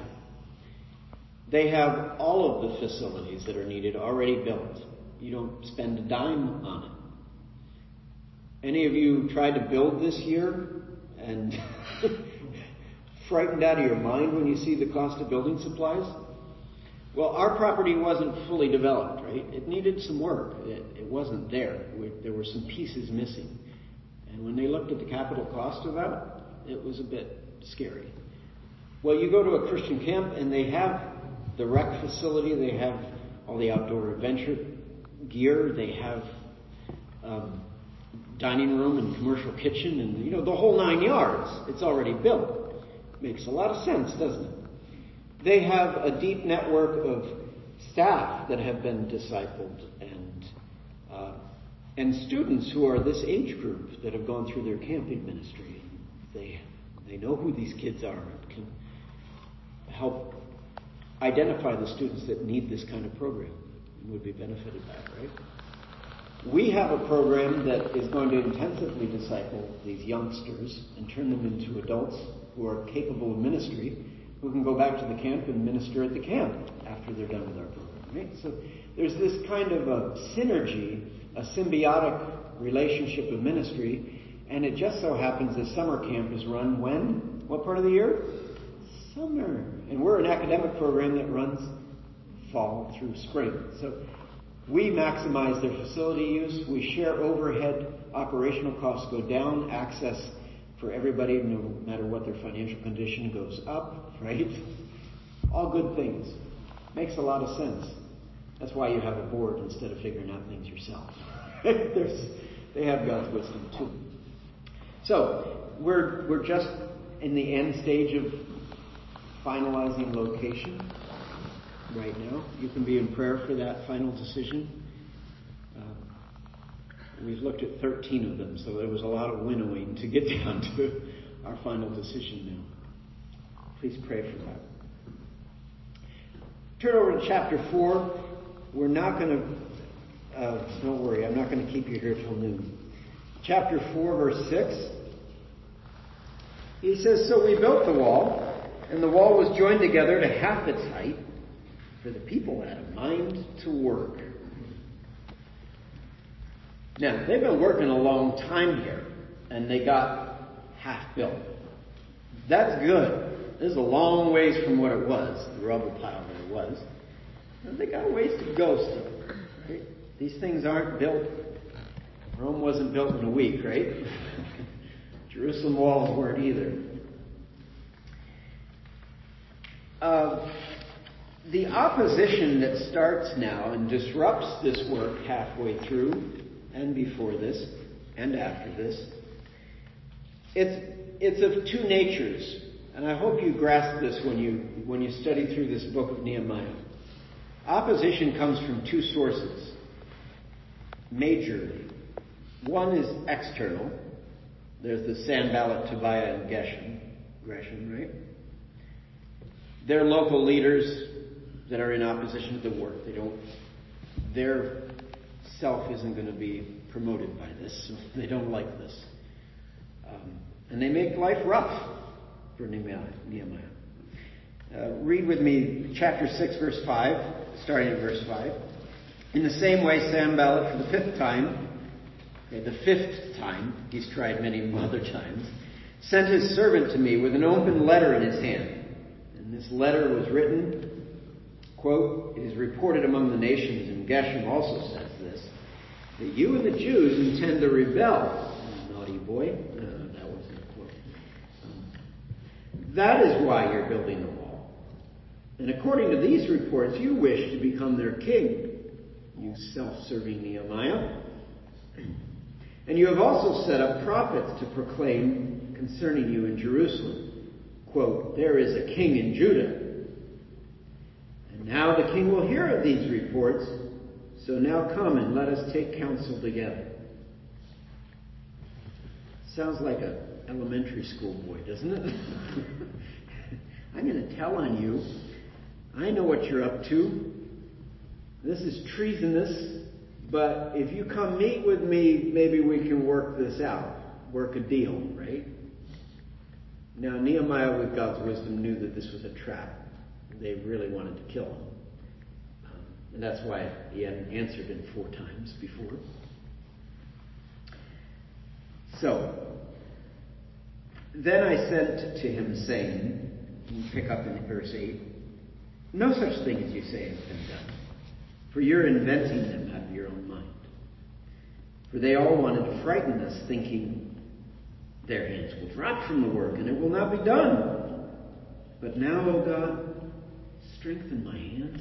S5: They have all of the facilities that are needed already built. You don't spend a dime on it. Any of you tried to build this year and frightened out of your mind when you see the cost of building supplies? Well, our property wasn't fully developed, right? It needed some work. It, it wasn't there. We, there were some pieces missing. And when they looked at the capital cost of that, it was a bit scary. Well, you go to a Christian camp and they have the rec facility, they have all the outdoor adventure gear, they have um, dining room and commercial kitchen and, you know, the whole nine yards. It's already built. Makes a lot of sense, doesn't it? They have a deep network of staff that have been discipled and uh, and students who are this age group that have gone through their camping ministry. They they know who these kids are and can help identify the students that need this kind of program and would be benefited by it, right? We have a program that is going to intensively disciple these youngsters and turn them into adults who are capable of ministry, who can go back to the camp and minister at the camp after they're done with our program, right? So there's this kind of a synergy, a symbiotic relationship of ministry, and it just so happens that summer camp is run when? What part of the year? Summer. And we're an academic program that runs fall through spring. So we maximize their facility use. We share overhead. Operational costs go down. Access for everybody, no matter what their financial condition, goes up, right? All good things. Makes a lot of sense. That's why you have a board instead of figuring out things yourself. There's, they have God's wisdom too. So we're we're just in the end stage of finalizing location right now. You can be in prayer for that final decision. Uh, we've looked at thirteen of them, so there was a lot of winnowing to get down to our final decision now. Please pray for that. Turn over to chapter four. We're not going to, uh, don't worry, I'm not going to keep you here till noon. Chapter four, verse six. He says, "So we built the wall, and the wall was joined together to half its height, for the people had a mind to work." Now, they've been working a long time here, and they got half built. That's good. This is a long ways from what it was, the rubble pile that it was. And they got a ways to go still. Right? These things aren't built. Rome wasn't built in a week, right? Jerusalem walls weren't either. Uh, the opposition that starts now and disrupts this work halfway through and before this and after this, it's it's of two natures, and I hope you grasp this when you when you study through this book of Nehemiah. Opposition comes from two sources, majorly. One is external. There's the Sanballat, Tobiah, and Geshem. Gresham, right? They're local leaders that are in opposition to the work. They don't. Their self isn't going to be promoted by this. So they don't like this, um, and they make life rough for Nehemiah. Nehemiah. Uh, read with me chapter six, verse five, starting at verse five. "In the same way, Sanballat, for the fifth time, Okay, the fifth time, he's tried many other times, sent his servant to me with an open letter in his hand. And this letter was written, quote, "It is reported among the nations," and Geshem also says this, "that you and the Jews intend to rebel." Naughty boy. No, that wasn't a quote. Um, that is why you're building the wall. And according to these reports, you wish to become their king, you self-serving Nehemiah. And you have also set up prophets to proclaim concerning you in Jerusalem, quote, "There is a king in Judah." And now the king will hear of these reports, so now come and let us take counsel together. Sounds like an elementary school boy, doesn't it? I'm going to tell on you. I know what you're up to. This is treasonous, but if you come meet with me, maybe we can work this out. Work a deal, right? Now, Nehemiah, with God's wisdom, knew that this was a trap. They really wanted to kill him. Um, and that's why he hadn't answered him four times before. So, then I sent to him, saying, you pick up in verse eight, "No such thing as you say has been done, for you're inventing them out of your own mind. For they all wanted to frighten us, thinking their hands will drop from the work and it will not be done. But now, O God, strengthen my hands."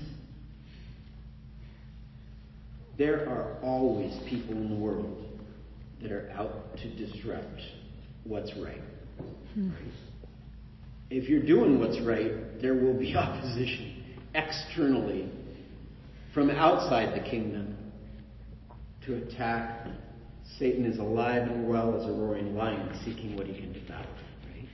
S5: There are always people in the world that are out to disrupt what's right. Hmm. Right? If you're doing what's right, there will be opposition externally from outside the kingdom to attack. Satan is alive and well as a roaring lion, seeking what he can devour. Right?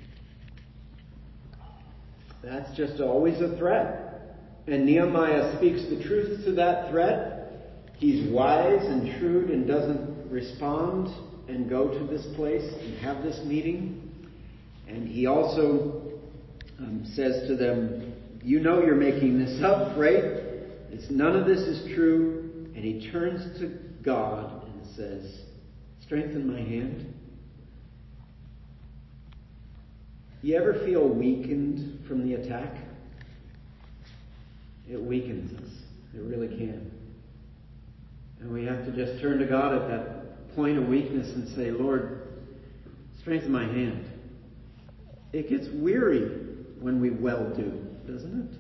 S5: That's just always a threat. And Nehemiah speaks the truth to that threat. He's wise and shrewd and doesn't respond and go to this place and have this meeting. And he also um, says to them, you know you're making this up, right? It's, none of this is true. And he turns to God and says, strengthen my hand. You ever feel weakened from the attack? It weakens us. It really can. And we have to just turn to God at that point of weakness and say, Lord, strengthen my hand. It gets weary when we well do, doesn't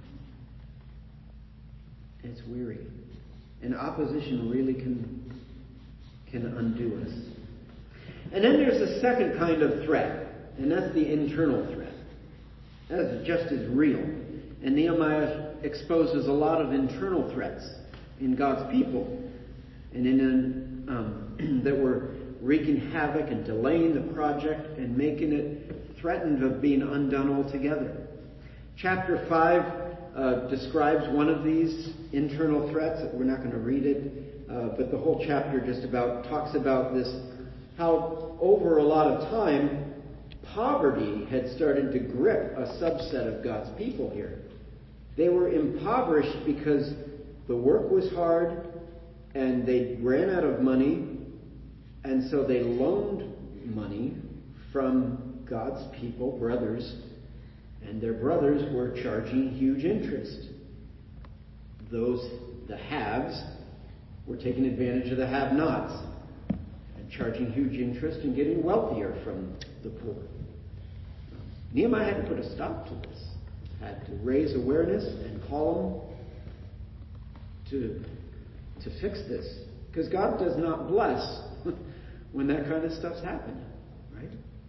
S5: it? It's weary. And opposition really can, can undo us. And then there's a second kind of threat, and that's the internal threat. That's just as real. And Nehemiah exposes a lot of internal threats in God's people, and in um, that were wreaking havoc and delaying the project and making it threatened of being undone altogether. Chapter five uh, describes one of these internal threats. We're not going to read it, uh, but the whole chapter just about talks about this, how over a lot of time, poverty had started to grip a subset of God's people here. They were impoverished because the work was hard and they ran out of money, and so they loaned money from God's people, brothers, and their brothers were charging huge interest. Those, the haves, were taking advantage of the have-nots and charging huge interest and getting wealthier from the poor. Nehemiah had to put a stop to this. Had to raise awareness and call them to, to fix this. Because God does not bless when that kind of stuff's happening, right?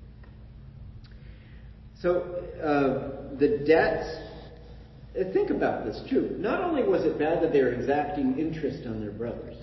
S5: So, uh, the debts, uh, think about this too. Not only was it bad that they were exacting interest on their brothers,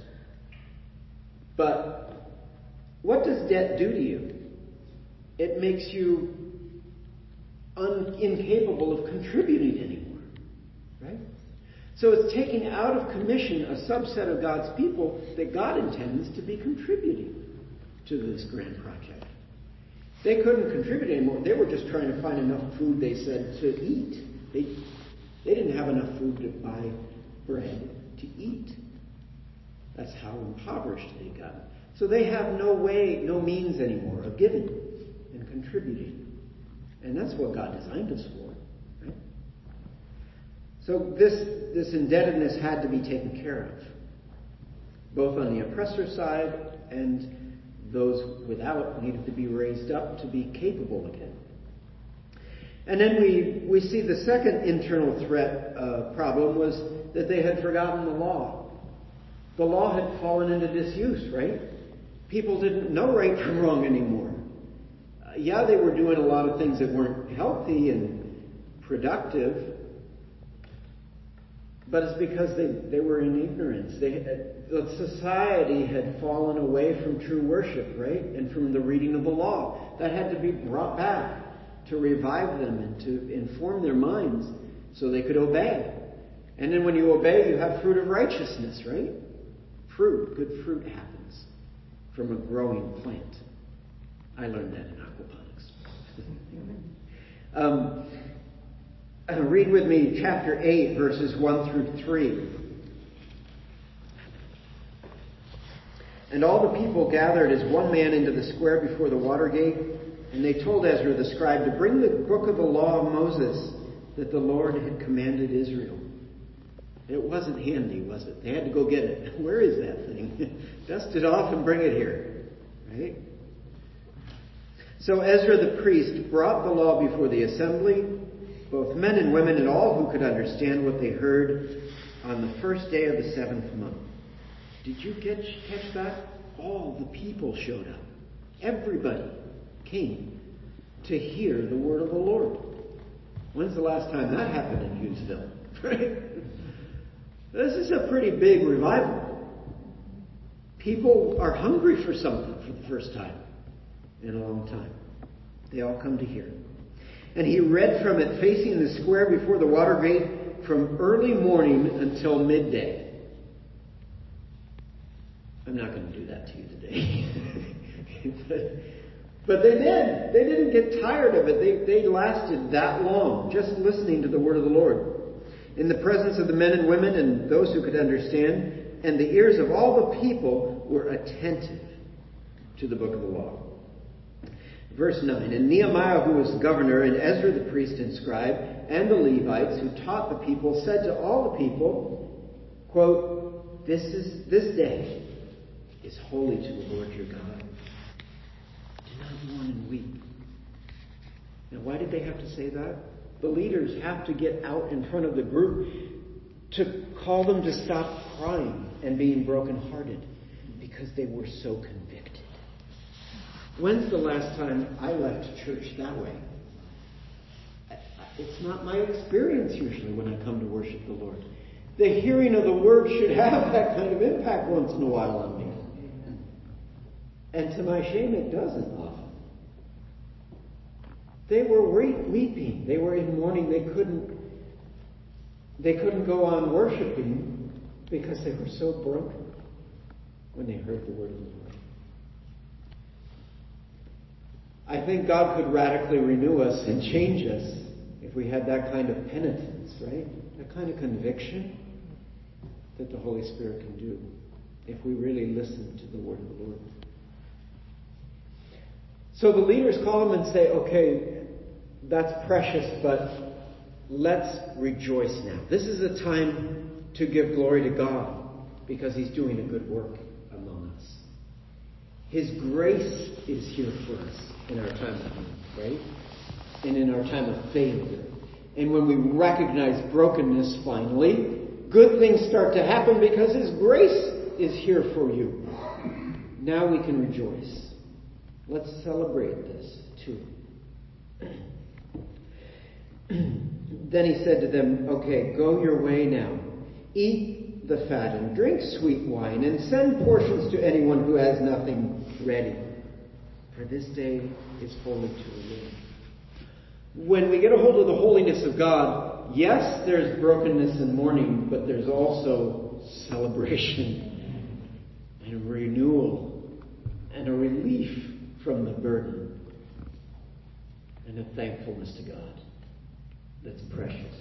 S5: but what does debt do to you? It makes you Un- incapable of contributing anymore, right? So it's taking out of commission a subset of God's people that God intends to be contributing to this grand project. They couldn't contribute anymore. They were just trying to find enough food, they said, to eat. They, they didn't have enough food to buy bread to eat. That's how impoverished they got. So they have no way, no means anymore of giving and contributing. And that's what God designed us for, right? So this, this indebtedness had to be taken care of, both on the oppressor side, and those without needed to be raised up to be capable again. And then we, we see the second internal threat uh, problem was that they had forgotten the law. The law had fallen into disuse, right? People didn't know right from wrong anymore. Uh, yeah, they were doing a lot of things that weren't healthy and productive, but it's because they, they were in ignorance. They, the society had fallen away from true worship, right? And from the reading of the law. That had to be brought back to revive them and to inform their minds so they could obey. And then when you obey, you have fruit of righteousness, right? Fruit, good fruit happens from a growing plant. I learned that in aquaponics. um, uh, read with me chapter eight, verses one through three. And all the people gathered as one man into the square before the water gate, and they told Ezra the scribe to bring the book of the law of Moses that the Lord had commanded Israel. It wasn't handy, was it? They had to go get it. Where is that thing? Dust it off and bring it here. Right? So Ezra the priest brought the law before the assembly, both men and women and all who could understand what they heard on the first day of the seventh month. Did you catch, catch that? All the people showed up. Everybody came to hear the word of the Lord. When's the last time that happened in Hughesville? Right? This is a pretty big revival. People are hungry for something for the first time in a long time. They all come to hear. And he read from it facing the square before the water gate from early morning until midday. I'm not going to do that to you today. But they did. They didn't get tired of it. They, they lasted that long, just listening to the word of the Lord. In the presence of the men and women and those who could understand, and the ears of all the people were attentive to the book of the law. Verse nine, and Nehemiah, who was governor, and Ezra the priest and scribe, and the Levites who taught the people, said to all the people, quote, This is this day is holy to the Lord your God. Do not mourn and weep. Now, why did they have to say that? The leaders have to get out in front of the group to call them to stop crying and being brokenhearted because they were so convicted. When's the last time I left church that way? It's not my experience usually when I come to worship the Lord. The hearing of the word should have that kind of impact once in a while on me. And to my shame, it doesn't often. They were weeping. They were in mourning. They couldn't, they couldn't go on worshiping because they were so broken when they heard the word of the Lord. I think God could radically renew us and change us if we had that kind of penitence, right? That kind of conviction that the Holy Spirit can do if we really listen to the word of the Lord. So the leaders call them and say, okay, that's precious, but let's rejoice now. This is a time to give glory to God because he's doing a good work among us. His grace is here for us in our time of need, right? And in our time of failure. And when we recognize brokenness finally, good things start to happen because his grace is here for you. Now we can rejoice. Let's celebrate this too. Then he said to them, okay, go your way now. Eat the fat and drink sweet wine and send portions to anyone who has nothing ready. For this day is holy to the Lord. When we get a hold of the holiness of God, yes, there's brokenness and mourning, but there's also celebration and renewal and a relief from the burden and a thankfulness to God that's precious.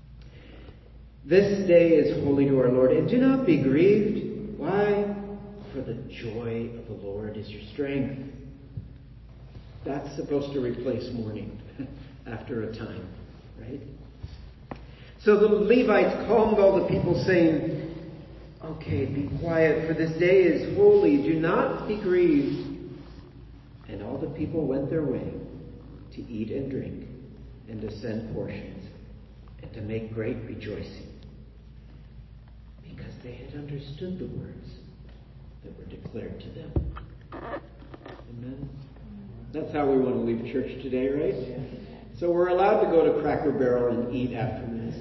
S5: This day is holy to our Lord, and do not be grieved. Why? for the joy of the Lord is your strength. That's supposed to replace mourning after a time, right? So the Levites calmed all the people, saying, okay, be quiet, for this day is holy. Do not be grieved. And all the people went their way to eat and drink and to send portions and to make great rejoicing, because they had understood the words that were declared to them. Amen. That's how we want to leave church today, right? So we're allowed to go to Cracker Barrel and eat after Mass.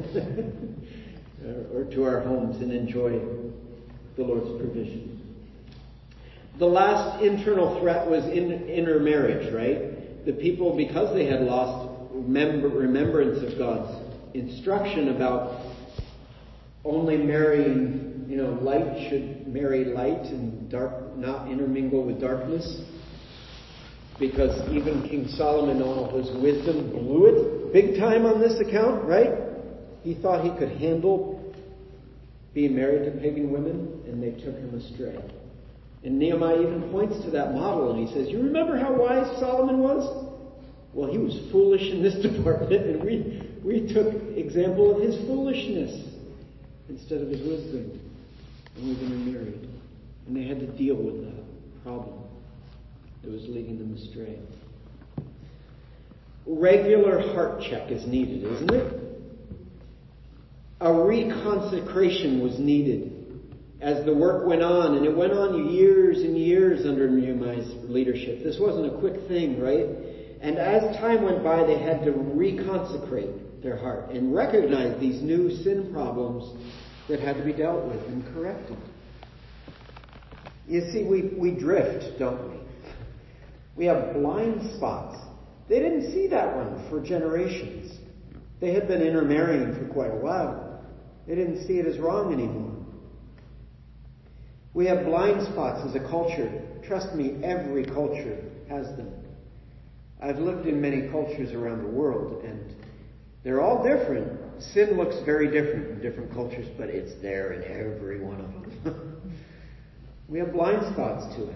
S5: or to our homes and enjoy the Lord's provision. The last internal threat was in, intermarriage, right? The people, because they had lost remember, remembrance of God's instruction about only marrying, you know, light should marry light and dark not intermingle with darkness. Because even King Solomon, all his wisdom, blew it big time on this account, right? He thought he could handle being married to pagan women, and they took him astray. And Nehemiah even points to that model, and he says, you remember how wise Solomon was? Well, he was foolish in this department, and we, we took example of his foolishness instead of his wisdom. And we've been married. And they had to deal with that problem that was leading them astray. Regular heart check is needed, isn't it? A reconsecration was needed as the work went on, and it went on years and years under Nehemiah's leadership. This wasn't a quick thing, right? And as time went by, they had to reconsecrate their heart and recognize these new sin problems that had to be dealt with and corrected. You see, we, we drift, don't we? We have blind spots. They didn't see that one for generations. They had been intermarrying for quite a while. They didn't see it as wrong anymore. We have blind spots as a culture. Trust me, every culture has them. I've lived in many cultures around the world, and they're all different. Sin looks very different in different cultures, but it's there in every one of them. We have blind spots to it.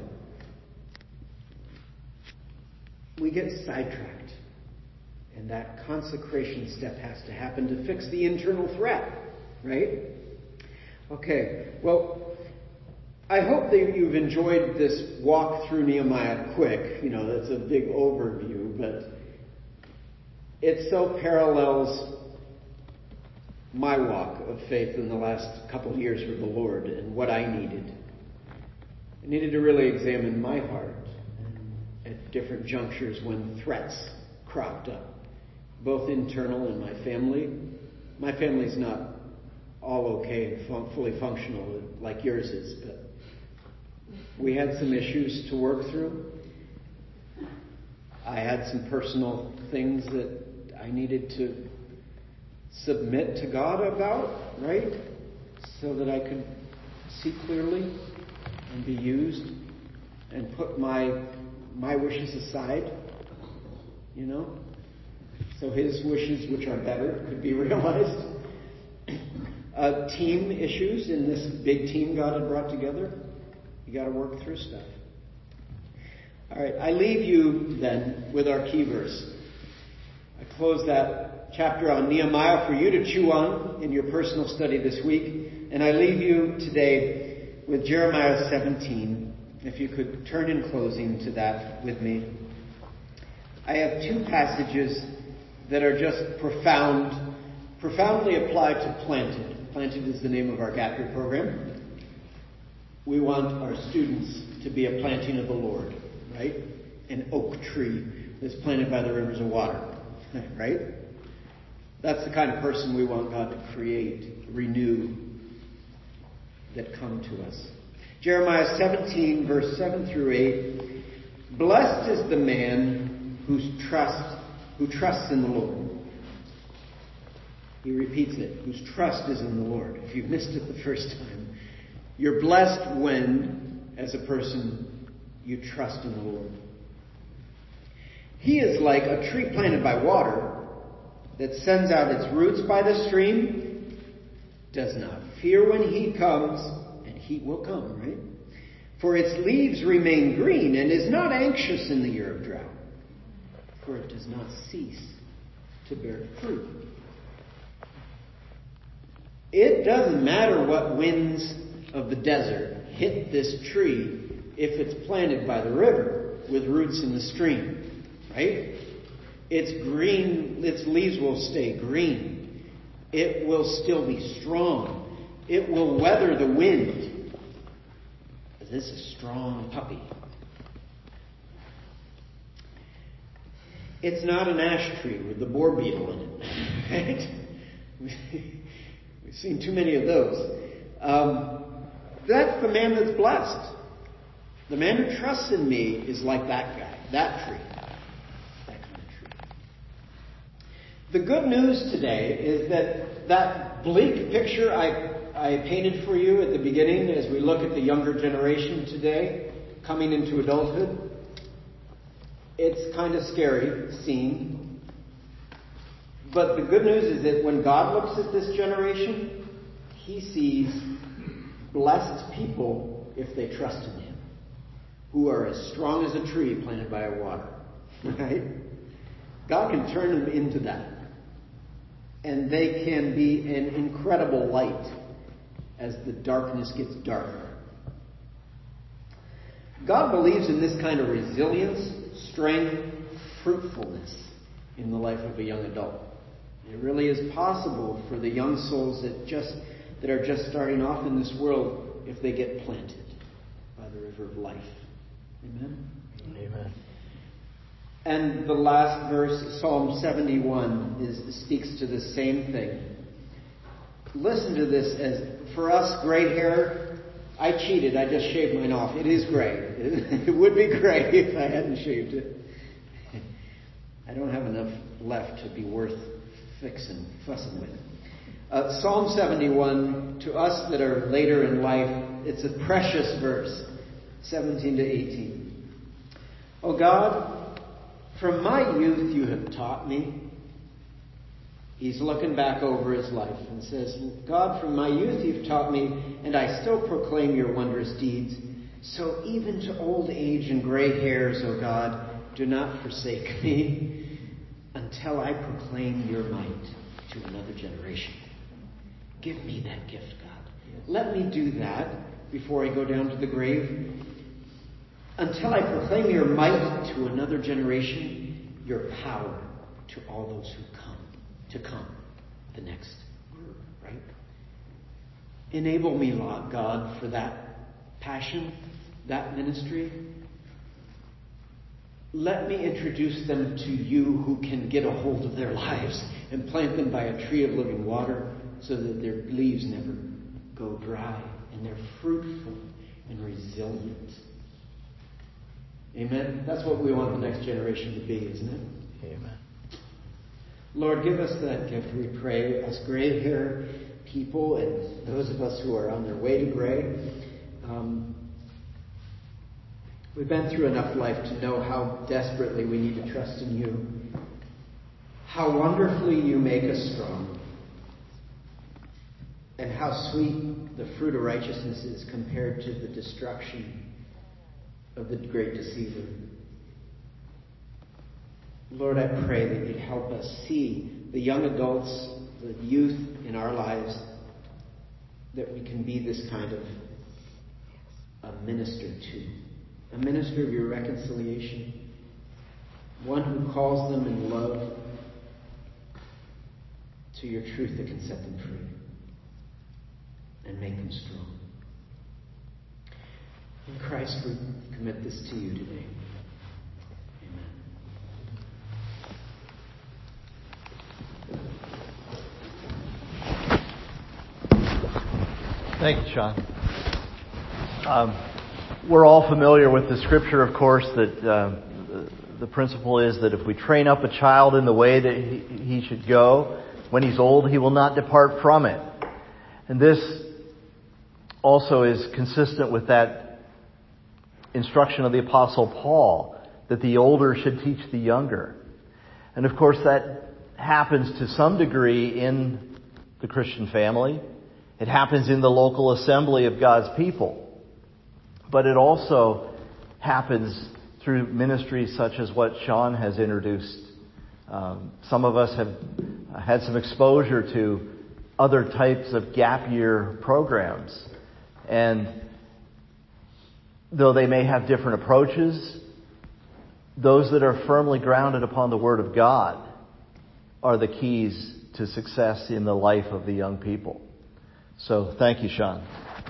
S5: We get sidetracked. And that consecration step has to happen to fix the internal threat, right? Okay, well, I hope that you've enjoyed this walk through Nehemiah quick. You know, that's a big overview, but it so parallels my walk of faith in the last couple of years with the Lord and what I needed. I needed to really examine my heart at different junctures when threats cropped up, both internal in my family. My family's not all okay and fun- fully functional like yours is, but we had some issues to work through. I had some personal things that I needed to submit to God about, right? So that I could see clearly and be used and put my my wishes aside, you know, so his wishes, which are better, could be realized. Uh, team issues in this big team God had brought together. You got to work through stuff. All right, I leave you then with our key verse. I close that chapter on Nehemiah for you to chew on in your personal study this week. And I leave you today with Jeremiah seventeen. If you could turn in closing to that with me. I have two passages that are just profound, profoundly applied to Planted. Planted is the name of our gap year program. We want our students to be a planting of the Lord, right? An oak tree that's planted by the rivers of water, right? That's the kind of person we want God to create, renew, that come to us. Jeremiah seventeen, verse seven through eight. Blessed is the man whose trust, who trusts in the Lord. He repeats it, whose trust is in the Lord. If you missed it the first time, you're blessed when, as a person, you trust in the Lord. He is like a tree planted by water that sends out its roots by the stream, does not fear when heat comes, and heat will come, right? For its leaves remain green and is not anxious in the year of drought, for it does not cease to bear fruit. It doesn't matter what winds of the desert hit this tree if it's planted by the river with roots in the stream, right? Its green, its leaves will stay green. It will still be strong. It will weather the wind. This is a strong puppy. It's not an ash tree with the boar beetle in it, right? We've seen too many of those. Um, that's the man that's blessed. The man who trusts in me is like that guy, that tree. That kind of tree. The good news today is that that bleak picture I I painted for you at the beginning as we look at the younger generation today coming into adulthood. It's kind of scary scene. But the good news is that when God looks at this generation, he sees blessed people if they trust in him, who are as strong as a tree planted by a water. Right? God can turn them into that. And they can be an incredible light as the darkness gets darker. God believes in this kind of resilience, strength, fruitfulness in the life of a young adult. It really is possible for the young souls that just that are just starting off in this world if they get planted by the river of life. Amen?
S6: Amen.
S5: And the last verse, Psalm seventy-one, is, speaks to the same thing. Listen to this. As for us, gray hair, I cheated. I just shaved mine off. It is gray. It would be gray if I hadn't shaved it. I don't have enough left to be worth fixing, fussing with. Uh, Psalm seventy-one, to us that are later in life, it's a precious verse, seventeen to eighteen. Oh God, from my youth you have taught me. He's looking back over his life and says, God, from my youth you've taught me, and I still proclaim your wondrous deeds. So even to old age and gray hairs, O God, do not forsake me until I proclaim your might to another generation. Give me that gift, God. Let me do that before I go down to the grave. Until I proclaim your might to another generation, your power to all those who come. To come, the next group, right? Enable me, Lord God, for that passion, that ministry. Let me introduce them to you who can get a hold of their lives and plant them by a tree of living water so that their leaves never go dry and they're fruitful and resilient. Amen? That's what we want the next generation to be, isn't it?
S6: Amen.
S5: Lord, give us that gift, we pray, us gray-haired people and those of us who are on their way to gray. Um, we've been through enough life to know how desperately we need to trust in you. How wonderfully you make us strong. And how sweet the fruit of righteousness is compared to the destruction of the great deceiver. Lord, I pray that you'd help us see the young adults, the youth in our lives, that we can be this kind of a minister to. A minister of your reconciliation. One who calls them in love to your truth that can set them free and make them strong. In Christ, we commit this to you today.
S6: Thank you, Sean. Um, we're all familiar with the scripture, of course, that uh, the, the principle is that if we train up a child in the way that he, he should go, when he's old, he will not depart from it. And this also is consistent with that instruction of the Apostle Paul, that the older should teach the younger. And of course, that happens to some degree in the Christian family. It happens in the local assembly of God's people. But it also happens through ministries such as what Sean has introduced. Um, some of us have had some exposure to other types of gap year programs. And though they may have different approaches, those that are firmly grounded upon the Word of God are the keys to success in the life of the young people. So thank you, Sean.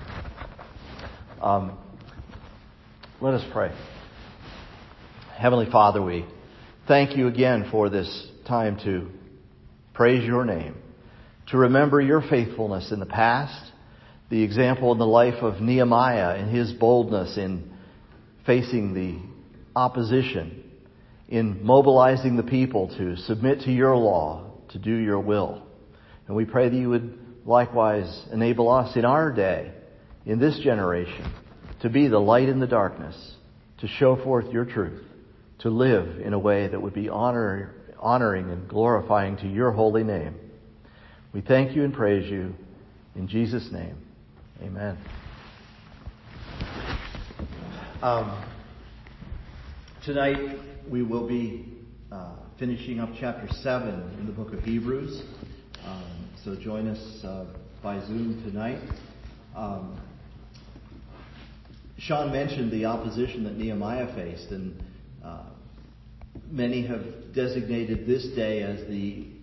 S6: Um, let us pray. Heavenly Father, we thank you again for this time to praise your name, to remember your faithfulness in the past, the example in the life of Nehemiah and his boldness in facing the opposition, in mobilizing the people to submit to your law, to do your will. And we pray that you would likewise enable us in our day, in this generation, to be the light in the darkness, to show forth your truth, to live in a way that would be honor, honoring and glorifying to your holy name. We thank you and praise you in Jesus' name. Amen. Um, tonight we will be uh, finishing up chapter seven in the book of Hebrews. Um, so join us uh, by Zoom tonight. Um, Sean mentioned the opposition that Nehemiah faced, and uh, many have designated this day as the